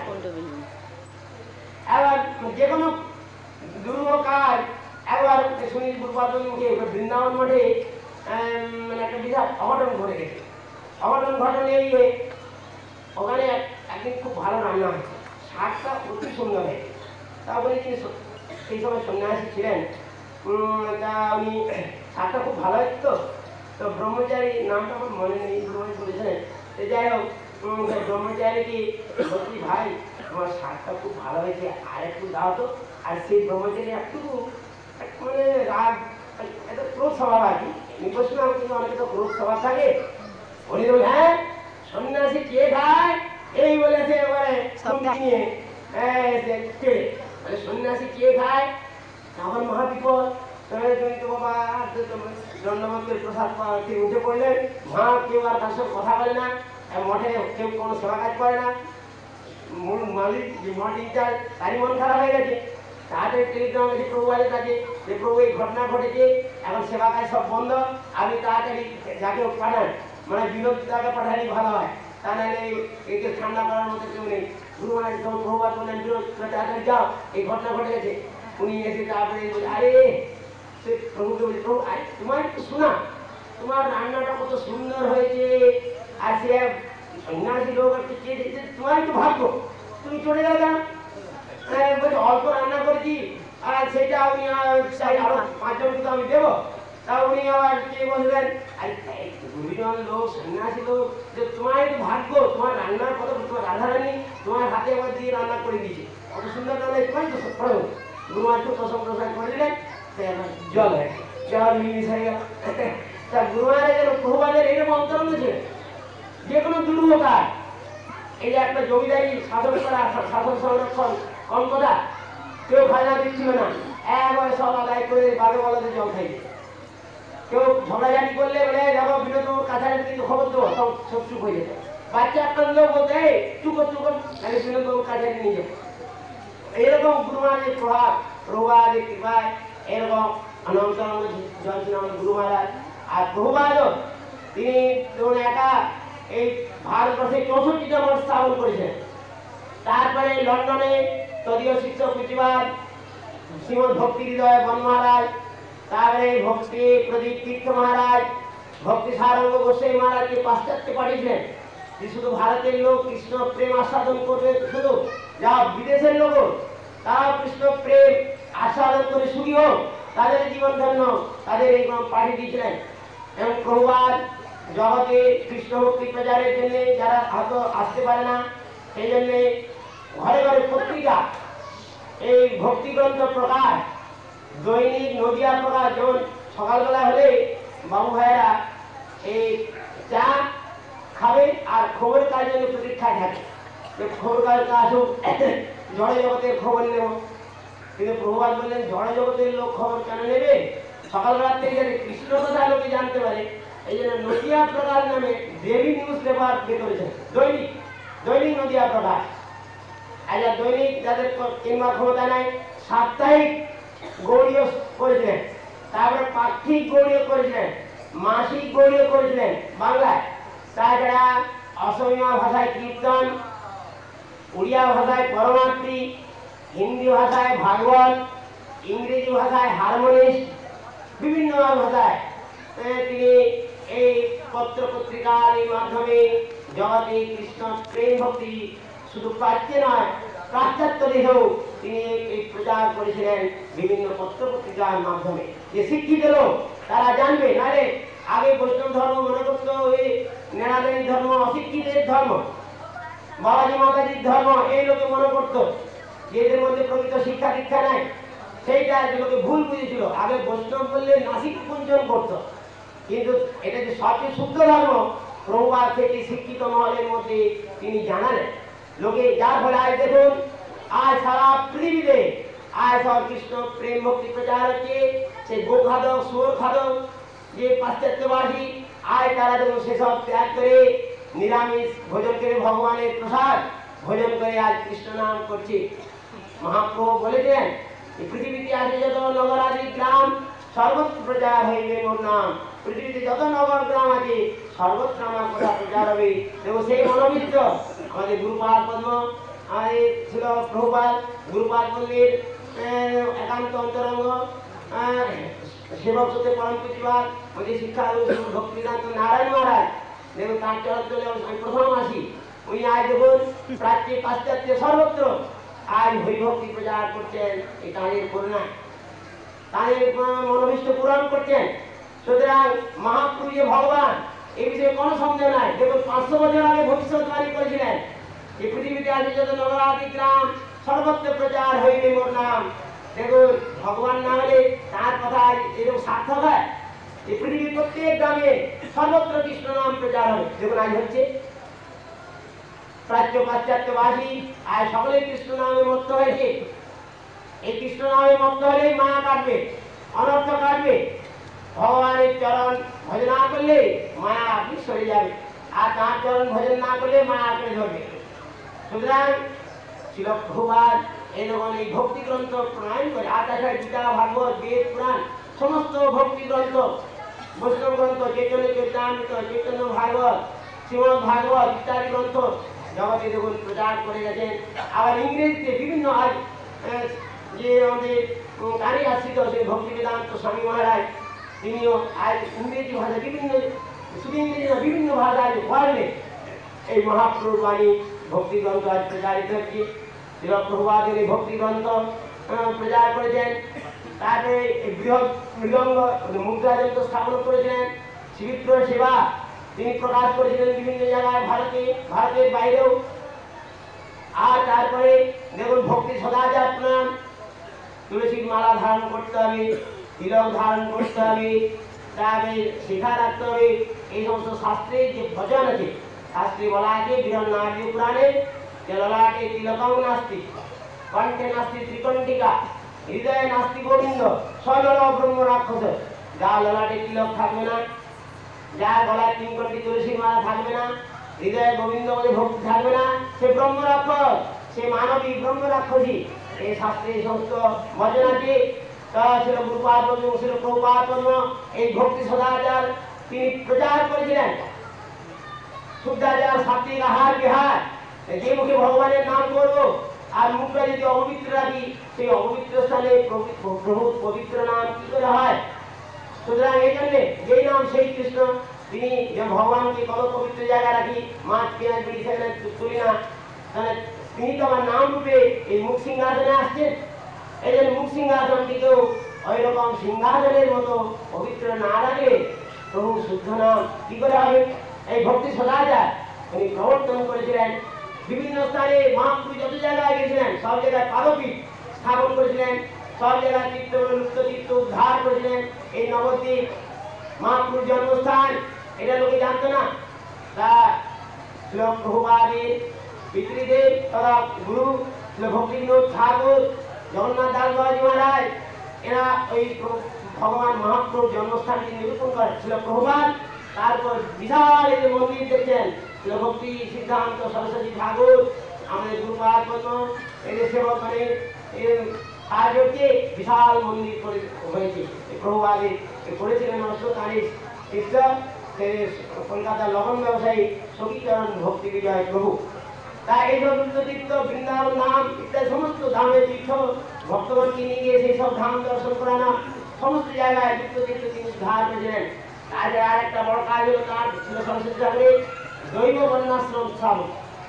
এবার যে কোনো দুরূহ কাজ একবার শুনি গুরুপাদের মুখে, বৃন্দাবন মঠে মানে একটা বিরাট অঘটন ঘটে গেছে। অঘটন ঘটনে গিয়ে ওখানে একদিন খুব ভালো রান্না হয়েছে, শাকটা অতি সুন্দর হয়েছে। তারপরে তিনি সেই সময় সন্ন্যাসী ছিলেন, তা উনি শাকটা খুব ভালো হয়েছে। তো তো ব্রহ্মচারী নামটা আমার মনে নেই, বলেছিলেন। যাই হোক, ব্রহ্মচারী কি বলছি, ভাই আমার শাকটা খুব ভালো হয়েছে, আর একটু দাও তো। আর সেই ব্রহ্মচারী একটু মানে রাগ, একটা ক্রোধ স্বভাব আর কি, নির্বাচন কিন্তু অনেকে তো ক্রোধ স্বভাব থাকে। উনি বল, হ্যাঁ সন্ন্যাসী কে খায় এই বলেছে এবারে নিয়ে, হ্যাঁ সন্ন্যাসী কে খায়, তখন মহাবিপদ। তুমি তো বাবা দণ্ডমন্ত্রের প্রসাদ থেকে উঠে পড়লেন, মা কেউ আর তার সঙ্গে কথা বলে না, মঠে কেউ কোনো সেবা কাজ করে না। মূল মালিক যে মঠ ইনচার্জ, তারই মন খারাপ হয়ে গেছে। তাড়াতাড়ি টেলিগ্রাম গেছে প্রভুবাদের কাছে যে প্রভু এই ঘটনা ঘটেছে, এখন সেবা কাজ সব বন্ধ, আপনি তাড়াতাড়ি যাকে পাঠান, মানে বিনোদ তাকে পাঠালে ভালো হয়, তা নাহলে একে ঠান্ডা করার মতো কেউ নেই। গুরু মহারাজ তখন প্রভুবাদ বললেন, বিনোদ তাড়াতাড়ি যাও, এই ঘটনা ঘটে গেছে। উনি এসে তারপরে বলে, আরে সে প্রভুকে বলছে, প্রভু আরে তোমার একটু শোনা, তোমার রান্নাটা কত সুন্দর হয়েছে, আর সে সন্ন্যাসী লোক একটু চেয়ে দিচ্ছে, তোমার একটু ভাগ্য, তুমি চলে গেলে কেন? বলছে অল্প রান্না করেছি, আর সেটা উনি আরো পাঁচজন কিন্তু আমি দেবো। তা উনি আবার কে বললেন, গুরুজন লোক, সন্ন্যাসী লোক, যে তোমার একটু ভাগ্য, তোমার রান্নার কথা, তোমার রাধারানী তোমার হাতে একবার দিয়ে রান্না করে দিয়েছে, কত সুন্দর রান্না, তোমার তো প্রভু। গুরু একটু প্রসঙ্গ প্রসাদ করে দিলেন, জল হয়ে জল মিলিশ হয়ে গেল। তা গুরু মহারাজের প্রভুবাদের এরকম অন্তরঙ্গ ছিল, যে কোনো দুরূহ কাজ এই যে একটা জমিদারি শাসন করা, শাসন সংরক্ষণ কম কথা, কেউ খাজনা দিচ্ছিল না, একবারে সব আদায় করে বাঘে বলতে জল খাইছে। কেউ ঝগড়াঝাটি করলে বলে যাবো বিনোদ কাছাকাছি কিন্তু খবর দেবো, সব সব চুপ হয়ে যেত। বাচ্চা একটা লোক বলতে চুপ চুপ তাহলে বিনোদ কাছাকাছি নিয়ে যাবো। এইরকম গুরুমানের প্রভাব, প্রভুবাদের কৃপায় এরকম অনন্ত জয়ন্ত গুরু মহারাজ। আর প্রভুবাদও তিনি ধরুন একা এই ভারতবর্ষে চৌষট্টিটা মঠ স্থাপন করেছেন। তারপরে লন্ডনে তদীয় শিষ্য পুঁজিবাদ শ্রীমদ ভক্তি হৃদয় বন মহারাজ, তারপরে ভক্তি প্রদীপ তীর্থ মহারাজ, ভক্তি সারঙ্গ গোস্বামী মহারাজকে পাশ্চাত্যে পাঠিয়েছিলেন যে শুধু ভারতের লোক কৃষ্ণ প্রেম আস্বাদন করবে, শুধু যা বিদেশের লোক তারাও কৃষ্ণ প্রেম আস্বাদন করে সুখী হোক, তাদের জীবন ধন্য, তাদের এই পাঠিয়ে দিয়েছিলেন। এবং প্রভুপাদ জগতে কৃষ্ণ ভক্তি প্রচারের জন্য যারা হয়তো আসতে পারে না, সেই জন্য ঘরে ঘরে পত্রিকা এই ভক্তি গ্রন্থ প্রকাশ, দৈনিক নদিয়া প্রকাশ। যেমন সকালবেলা হলে বাবু ভাইয়েরা এই চা খাবে আর খবর কাজের জন্য প্রতীক্ষায় থাকে, খবর কাজটা আসুক, জড় জগতের খবর নেব। কিন্তু প্রভুপাদ বললেন জড় জগতের লোক খবর কেন নেবে, সকালবেলা থেকে যাতে কৃষ্ণ কথা লোকে জানতে পারে, এই জন্য নদিয়া প্রকাশ নামে ডেইলি নিউজ পেপার বের করেছেন, দৈনিক দৈনিক নদিয়া প্রকাশ। আর দৈনিক যাদের কিনবার ক্ষমতা নাই সাপ্তাহিক গৌড়ীয় করেছিলেন, তারপরে পাক্ষিক গৌড়ীয় করেছিলেন, মাসিক গৌড়ীয় করেছিলেন বাংলায়। তাছাড়া অসমীয়া ভাষায় কীর্তন, উড়িয়া ভাষায় পরমার্থী, হিন্দি ভাষায় ভাগবত, ইংরেজি ভাষায় হারমোনিস্ট, বিভিন্ন ভাষায় তিনি এই পত্র পত্রিকার এই মাধ্যমে জগতে কৃষ্ণ প্রেম ভক্তি শুধু প্রাচ্যে নয় পাশ্চাত্য দেশেও তিনি এই প্রচার করেছিলেন বিভিন্ন পত্র পত্রিকার মাধ্যমে। যে শিক্ষিত লোক তারা জানবে, নাহলে আগে বৈষ্ণব ধর্ম মনে করতো এই নেড়াদেরী ধর্ম, অশিক্ষিতের ধর্ম, বাবাজি মাতাজির ধর্ম, এই লোকে মনে করতো যে এদের মধ্যে প্রকৃত শিক্ষা দীক্ষা নাই। সেইটা লোকে ভুল বুঝেছিল, আগে বৈষ্ণব বললে নাসিক পুঞ্জন করতো। কিন্তু এটা যে সবচেয়ে শুদ্ধ ধর্ম, প্রভুপাদ থেকে শিক্ষিত মহলের মধ্যে তিনি জানালেন লোকে, যার ফলে আজ দেখুন আজ সারা পৃথিবীতে আজ সব কৃষ্ণ প্রেম ভক্তি প্রচার হচ্ছে। সে গো খাদক শুয়োর খাদক যে পাশ্চাত্যবাসী, আজ তারা দেখুন সেসব ত্যাগ করে নিরামিষ ভোজন করে ভগবানের প্রসাদ ভোজন করে আজ কৃষ্ণ নাম করছে। মহাপ্রভু বলেছেন পৃথিবীতে আছে যত নগরাদি গ্রাম সর্বত্র প্রচার হইবে মোর নাম। পৃথিবীতে যত নগর গ্রাম আছে সর্বত্র আমার কথা প্রচার হবে। দেখো সেই মনোবিত্ত আমাদের গুরুপাদ পদ্ম, আমাদের ছিল প্রভুপাদ গুরুপাদ পদ্মের একান্ত অন্তরঙ্গ সেবক সত্যে পরম প্রতিবাদ আমাদের শিক্ষা ভক্তিদান্ত নারায়ণ মহারাজ। দেখুন তার চরণ চলে আমি প্রথম আসি, উনি আজ দেখুন প্রাচ্যে পাশ্চাত্যে সর্বত্র আজ হরিভক্তি প্রচার করছেন এই তাঁদের করুণায়, তাদের মনোভীষ্ট পূরণ করছেন। সুতরাং মহাপ্রভু যে ভগবান এই বিষয়ে কোনো সন্দেহ নাই। দেখুন পাঁচশো বছর আগে ভবিষ্যৎবাণী করেছিলেন যে পৃথিবীতে আছে যত নগরাদি গ্রাম সর্বত্র প্রচার হইবে মোর নাম। দেখুন ভগবান না হলে তার কথা এরকম সার্থক হয় যে পৃথিবীর প্রত্যেক গ্রামে সর্বত্র কৃষ্ণ নাম প্রচার হবে। দেখুন আজ হচ্ছে প্রাচ্য পাশ্চাত্যবাসী আজ সকলে কৃষ্ণ নামে মত্ত হয়েছে। এই কৃষ্ণ নামে মত্ত হলেই মায়া কাটবে, অনর্থ কাটবে। ভগবানের চরণ ভজন না করলে মায়া আপনি সরে যাবে, আর তাঁর চরণ ভজন না করলে মায়া আঁকড়ে ধরবে। সুতরাং ছিল প্রভুপাদ এরকম এই ভক্তি গ্রন্থ প্রণয়ন করে, আর তাছাড়া গীতা ভাগবত বেদ পুরাণ সমস্ত ভক্তি গ্রন্থ, বৈষ্ণব গ্রন্থ, চৈতন্য চৈতামৃত, চৈতন্য ভাগবত, শ্রীমদ ভাগবত ইত্যাদি গ্রন্থ জগতে দেখুন প্রচার করে গেছেন। আবার ইংরেজিতে বিভিন্ন আজ যে আমাদের কানে আসিত সেই ভক্তি বেদান্ত স্বামী মহারাজ, তিনিও আজ ইংরেজি ভাষা বিভিন্ন শুধু ইংরেজি না বিভিন্ন ভাষায় ওয়ার্ল্ডে এই মহাপ্রভুর বাণী ভক্তি গ্রন্থ আজ প্রচারিত হচ্ছে। প্রভুপাদের এই ভক্তি গ্রন্থ প্রচার করেছেন। তারপরে বৃহৎ মৃদঙ্গ মুদ্রাযন্ত্র স্থাপন করেছিলেন। শিবিত্র সেবা তিনি প্রকাশ করেছিলেন বিভিন্ন জায়গায়, ভারতে ভারতের বাইরেও। আর তারপরে দেখুন ভক্তি সদাচার প্রণাম, তুলসীর মালা ধারণ করতে হবে, তিলক ধারণ করতে হবে, তারপরে শিখা রাখতে হবে। এই সমস্ত শাস্ত্রে যে ভজন আছে শাস্ত্রে বলা আছে বৃহন্নাদি পুরাণে যে ললাটে তিলকং নাস্তি, কণ্ঠে নাস্তি ত্রিকণ্ঠিকা, হৃদয়ে নাস্তি গোবিন্দ, সনর ব্রহ্ম রাক্ষস। যা ললাটে তিলক থাকবে না, যা গলায় তিন কোটি তুলসীর মালা থাকবে না, হৃদয়ে গোবিন্দ বলে ভক্তি থাকবে না, সে ব্রহ্ম রাক্ষস, সে মানবী ব্রহ্ম রাক্ষসী। এই শাস্ত্রে এই সমস্ত বচন আছে। তা ছিল গুরুপাদ পদ্ম, ছিল প্রভুপাদ পদ্ম, এই ভক্তি সদাচার তিনি প্রচার করেছিলেন। শুদ্ধাচার, সাত্বিক আহার বিহার, যে মুখে ভগবানের নাম করবো আর মুখটা যদি অপবিত্র রাখি, সেই অপবিত্র স্থানে প্রভু পবিত্র নাম কি করে হয়? সুতরাং এই জন্যে যেই নাম সেই কৃষ্ণ, তিনি যে ভগবানকে কত পবিত্র জায়গায় রাখি, মাছ পেঁয়াজ বিড়ি সেখানে তুলি না, তাহলে তিনি তো আমার নাম রূপে এই মুখ সিংহাসনে আসছেন। এই জন্য মুখ সিংহাসনটিকেও ওই রকম সিংহাসনের মতো পবিত্র না রাখলে প্রভু শুদ্ধ নাম কি করে হবে? এই ভক্তি সদাচার উনি প্রবর্তন করেছিলেন। বিভিন্ন স্থানে মহাপ্রভু যত জায়গায় গেছিলেন সব জায়গায় পাদপীঠ স্থাপন করেছিলেন, সব জায়গায় চিত্ত লুপ্ত চিত্ত উদ্ধার করেছিলেন। এই নবদ্বীপ মহাপ্রভুর জন্মস্থান, এটা লোকে জানতো না। তা ছিল প্রভুপাদের পিতৃদেব তথা গুরু ছিল ভক্তি বিনোদ ঠাকুর, জগন্নাথ দাস বাবাজি মহারাজ, এরা ওই ভগবান মহাপ্রভুর জন্মস্থানটি নিরূপণ করেন ছিল প্রভুপাদ। তারপর বিশাল এই যে মন্দির দেখছেন ছিল ভক্তি সিদ্ধান্ত সরস্বতী ঠাকুর, আমাদের গুরুপাদ পদ্ম, এই যে সেবক মানে সাহায্যকে বিশাল মন্দির করে হয়েছে। প্রভুপাদে করেছিলেন অষ্টতারিশ খ্রিস্টান কলকাতার লবণ ব্যবসায়ী সখীচরণ ভক্তি বিজয় প্রভু। তাই এই সব তীর্থ, বৃন্দাবন ধাম ইত্যাদি সমস্ত ধামের তীর্থ ভক্তগণকে নিয়ে গিয়ে সেই সব ধাম দর্শন করানো, সমস্ত জায়গায় যুক্ত তীর্থ তিনি উদ্ধার করেছিলেন। তাদের আর একটা বড় কাজ হলো তার ছিল সরস্বতী ঠাকুরের দৈব বর্ণাশ্রম স্থাপন।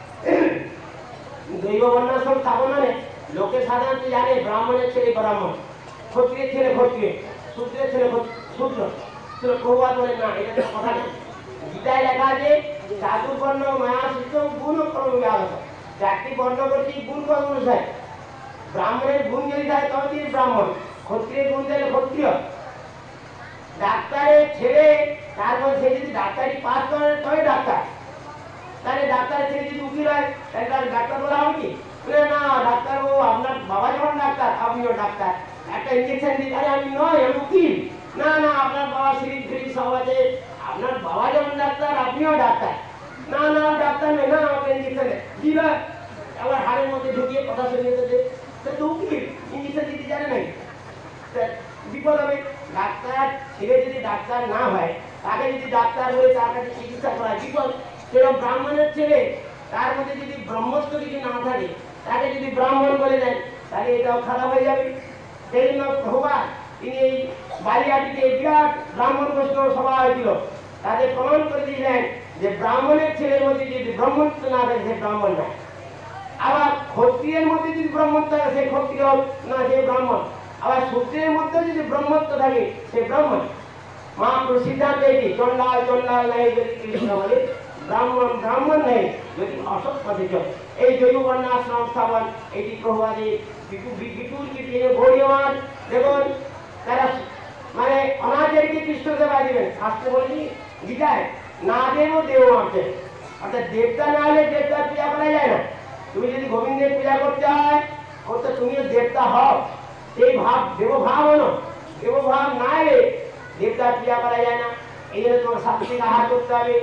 দৈব বর্ণাশ্রম স্থাপন মানে লোকে সাধারণত জানে ব্রাহ্মণের ছেলে ব্রাহ্মণ, ক্ষত্রিয়ের ছেলে ক্ষত্রিয়, শূদ্রের ছেলে শূদ্র। প্রভুপাদ বলেন না, এটা তো কথা না। গীতায় লেখা আছে চাতুর্বর্ণ মায়া সূত্র গুণ কর্ম বিভাগ, চারটি বর্ণ করছি গুণ কর্ম অনুসারে। ব্রাহ্মণের গুণ যদি থাকে তবে তিনি ব্রাহ্মণ, ক্ষত্রিয়ের গুণ দিলে ক্ষত্রিয়। ডাক্তারের ছেলে তারপর সে যদি ডাক্তারি পাস করে তবে ডাক্তার, তাহলে ডাক্তারের ছেলে যদি উকিল হয় তাহলে তার ডাক্তার বলা হবে কি? না, ডাক্তার ও আপনার বাবা যখন ডাক্তার আপনিও ডাক্তার, একটা ইঞ্জেকশন দিই, আরে আমি নয় আমি উকিল। না না, আপনার বাবা সিরিজ ফিরিজ সব আছে, আপনার বাবা যেমন ডাক্তার আপনিও ডাক্তার। না না, ডাক্তার নেই, না আমাকে ইঞ্জেকশন দিবা, আবার হাড়ের মধ্যে ঢুকিয়ে কথা শুনিয়ে দিতে, সে তো উকিল, ইঞ্জেকশন দিতে জানে নাই, বিপদ হবে। ডাক্তার ছেলে যদি ডাক্তার না হয়, তাকে যদি ডাক্তার বলে তার কাছে চিকিৎসা করা বিপদ। সেরকম ব্রাহ্মণের ছেলে তার মধ্যে যদি ব্রহ্মত্ব কিছু না থাকে, তাকে যদি ব্রাহ্মণ বলে দেন তাহলে এটাও খারাপ হয়ে যাবে। সেই জন্য ভগবান তিনি এই বালিয়াটিতে বিরাট ব্রাহ্মণ বৈষ্ণব সভা হয়েছিল, তাদের প্রমাণ করে দিলেন যে ব্রাহ্মণের ছেলের মধ্যে যদি ব্রহ্মত্ব না থাকে সে ব্রাহ্মণ না। আবার ক্ষত্রিয়ের মধ্যে যদি ব্রহ্মত্ব থাকে সে ক্ষত্রিয় না, সে ব্রাহ্মণ। আবার শূদ্রের মধ্যে যদি ব্রহ্মত্ব থাকে সে ব্রাহ্মণ। মহাপুরুষ সিদ্ধান্ত এটি, চন্ডাল চন্ডাল নেই যদি কৃষ্ণ বলে, ব্রাহ্মণ ব্রাহ্মণ নেই যদি অসৎ পথে চলে। এই জৈব বর্ণাশ্রম স্থাপন এটি প্রভুবাদী বিপুল বিপুল গৌরীয়মান। দেখুন তারা মানে অনাচারীকে কৃষ্ণ সেবা দিবেন, শাস্ত্রে বলেছি গীতায় না দেব দেব মারছে, অর্থাৎ দেবতা না হলে দেবতার পূজা করা যায় না। তুমি যদি গোবিন্দের পূজা করতে হয় করতে তুমিও দেবতা হও, সেই ভাব দেবভাব হলো, দেবভাব না এলে দেবতার পূজা করা যায় না। এই জন্য তোমার সাত্বিক আহার করতে হবে,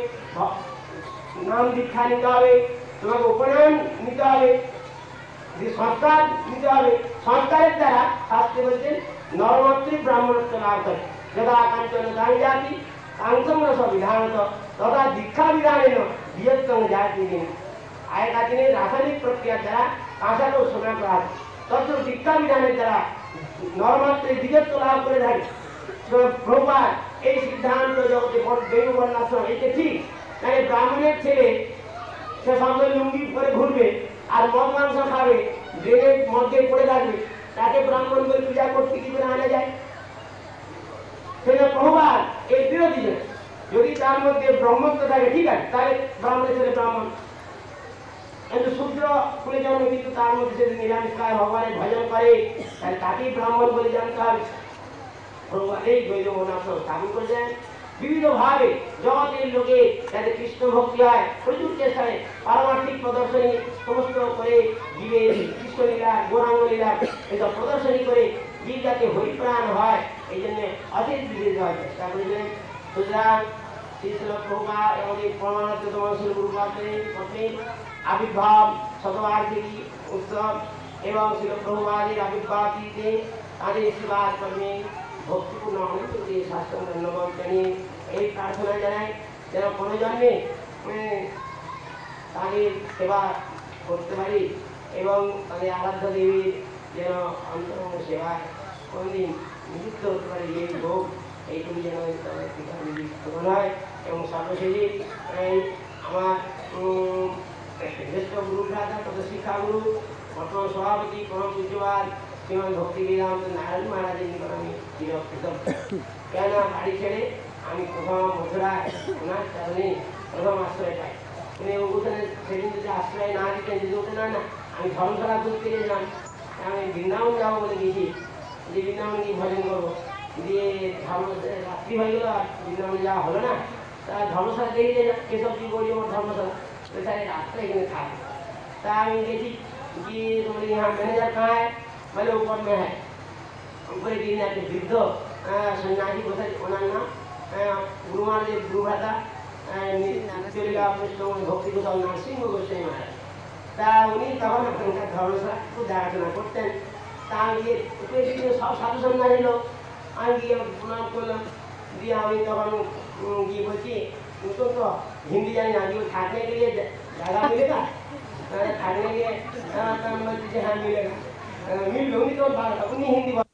নাম দীক্ষা নিতে হবে, তোমাকে উপনয়ন নিতে হবে, সংস্কার নিতে হবে। সংস্কারের দ্বারা শাস্ত্রে বলছেন নরমাত্রিক ব্রাহ্মণত্ব লাভ করে, যথা কাঞ্চন দান জাতি কাঞ্চনরস বিধানত তথা দীক্ষা বিধানেন বৃহত্তম জাতি দিন। আগেকার দিনে রাসায়নিক প্রক্রিয়ার দ্বারা কাঁচাকেও সোনা করা হয়, তত দীক্ষা বিধানের দ্বারা নরমাত্রিক বীজত্ব লাভ করে থাকে। প্রভুপাদ এই সিদ্ধান্ত জগতে দৈব বর্ণাশ্রম এটা ঠিক। তাই ব্রাহ্মণের ছেলে সে সঙ্গে লুঙ্গি করে ঘুরবে আর মদ মাংস খাবে, ড্রেনের মধ্যে পড়ে থাকবে, তাকে ব্রাহ্মণ বলে পূজা করতে কি করে আনা যায়? সেটা প্রভুপাদ এই বিরোধী। যদি তার মধ্যে ব্রহ্মত্ব থাকে ঠিক আছে, তাহলে ব্রাহ্মণের ছেলে ব্রাহ্মণ। কিন্তু শূদ্র খুলে জন্ম, কিন্তু তার মধ্যে যদি নিরামিষ খায়, ভগবানের ভজন করে, তাহলে তাকেই ব্রাহ্মণ বলে জানতে হবে। ভগবান এই দৈব বর্ণাশ্রম স্থাপন করেছেন। বিবিধভাবে জগতের লোকে যাতে কৃষ্ণ ভক্তি হয় প্রচুর চেষ্টায় পারমার্থিক প্রদর্শনী সমস্ত করে জীবের কৃষ্ণলীলা গৌরাঙ্গ লীলা এসব প্রদর্শনী করে জীব যাতে হরিপ্রাণ হয় এই জন্য অশেষ বিশেষ দেওয়ার চেষ্টা করেছিলেন। সুতরাং শ্রী শিল প্রভুপাদ আমাদের পরমানন্দ শ্রী গুরুপাদের পত্নী আবির্ভাব শতবার্ষিকী উৎসব এবং শিল প্রভুপাদের আবির্ভাব দিতে তাদের সেবার কর্মে ভক্তিপূর্ণ অনেক শাস্ত্র ধন্যবাদ জানিয়ে এই প্রার্থনা জানাই যেন কোনো জন্মে তাদের সেবা করতে পারি এবং তাদের আরাধ্য দেবীর যেন অন্তরঙ্গ সেবায় কোনদিন নিযুক্ত হতে পারি এই ভোগ এইটুকু যেন নিযুক্ত হয়। এবং সর্বশেষে আমার জ্যেষ্ঠ গুরু ভ্রাতা তথা শিক্ষাগুরু বর্তমান সভাপতি পরম পূজ্যবাদ শ্রীমান ভক্তি বেদান্ত নারায়ণ মহারাজের নিকট আমি চিরকৃতজ্ঞ। কেননা বাড়ি ছেড়ে আমি প্রথম মথুরায় ওনার চরণে প্রথম আশ্রয় পাই। উনি ওখানে সেদিন যদি আশ্রয় না দিতেন যদি ওঠে না না আমি ধর্মশালা ঘুরতে গেছিলাম, আমি বৃন্দাবন যাবো বলে গেছি যে বৃন্দাবন গিয়ে ভজন করবো, দিয়ে ধর্ম রাত্রি হয়ে গেলো আর বৃন্দাবনে যাওয়া হলো না। তা ধর্মশালা দেখে যে কেশবজি বলি আমার ধর্মশালা তাই রাত্রে এখানে থাকে। তা আমি গেছি গিয়ে তোমার यहाँ मैनेजर कहाँ है? बोले ऊपर में है। ऊपर गिर जाते वृद्ध सन्यासी बसा ওনার নাম গুরুমার যে গুরু ভ্রাতা চলিকা ভক্তি গোসাল নরসিংহ গোস্বামী মহারাজ। তা উনি তখন এখানকার ধর্মশালা একটু দেখাশোনা করতেন। তা আমি গিয়ে সব সাধু সন্ন্যাসী লোক আমি গিয়ে প্রণাম করলাম। দিয়ে আমি তখন গিয়ে বলছি तुम तो हिंदी जानी ना वो ठाकने के लिए जगह मिलेगा ठाकने के लिए हाँ मिलेगा मिल लूँगी तो उन्हीं हिंदी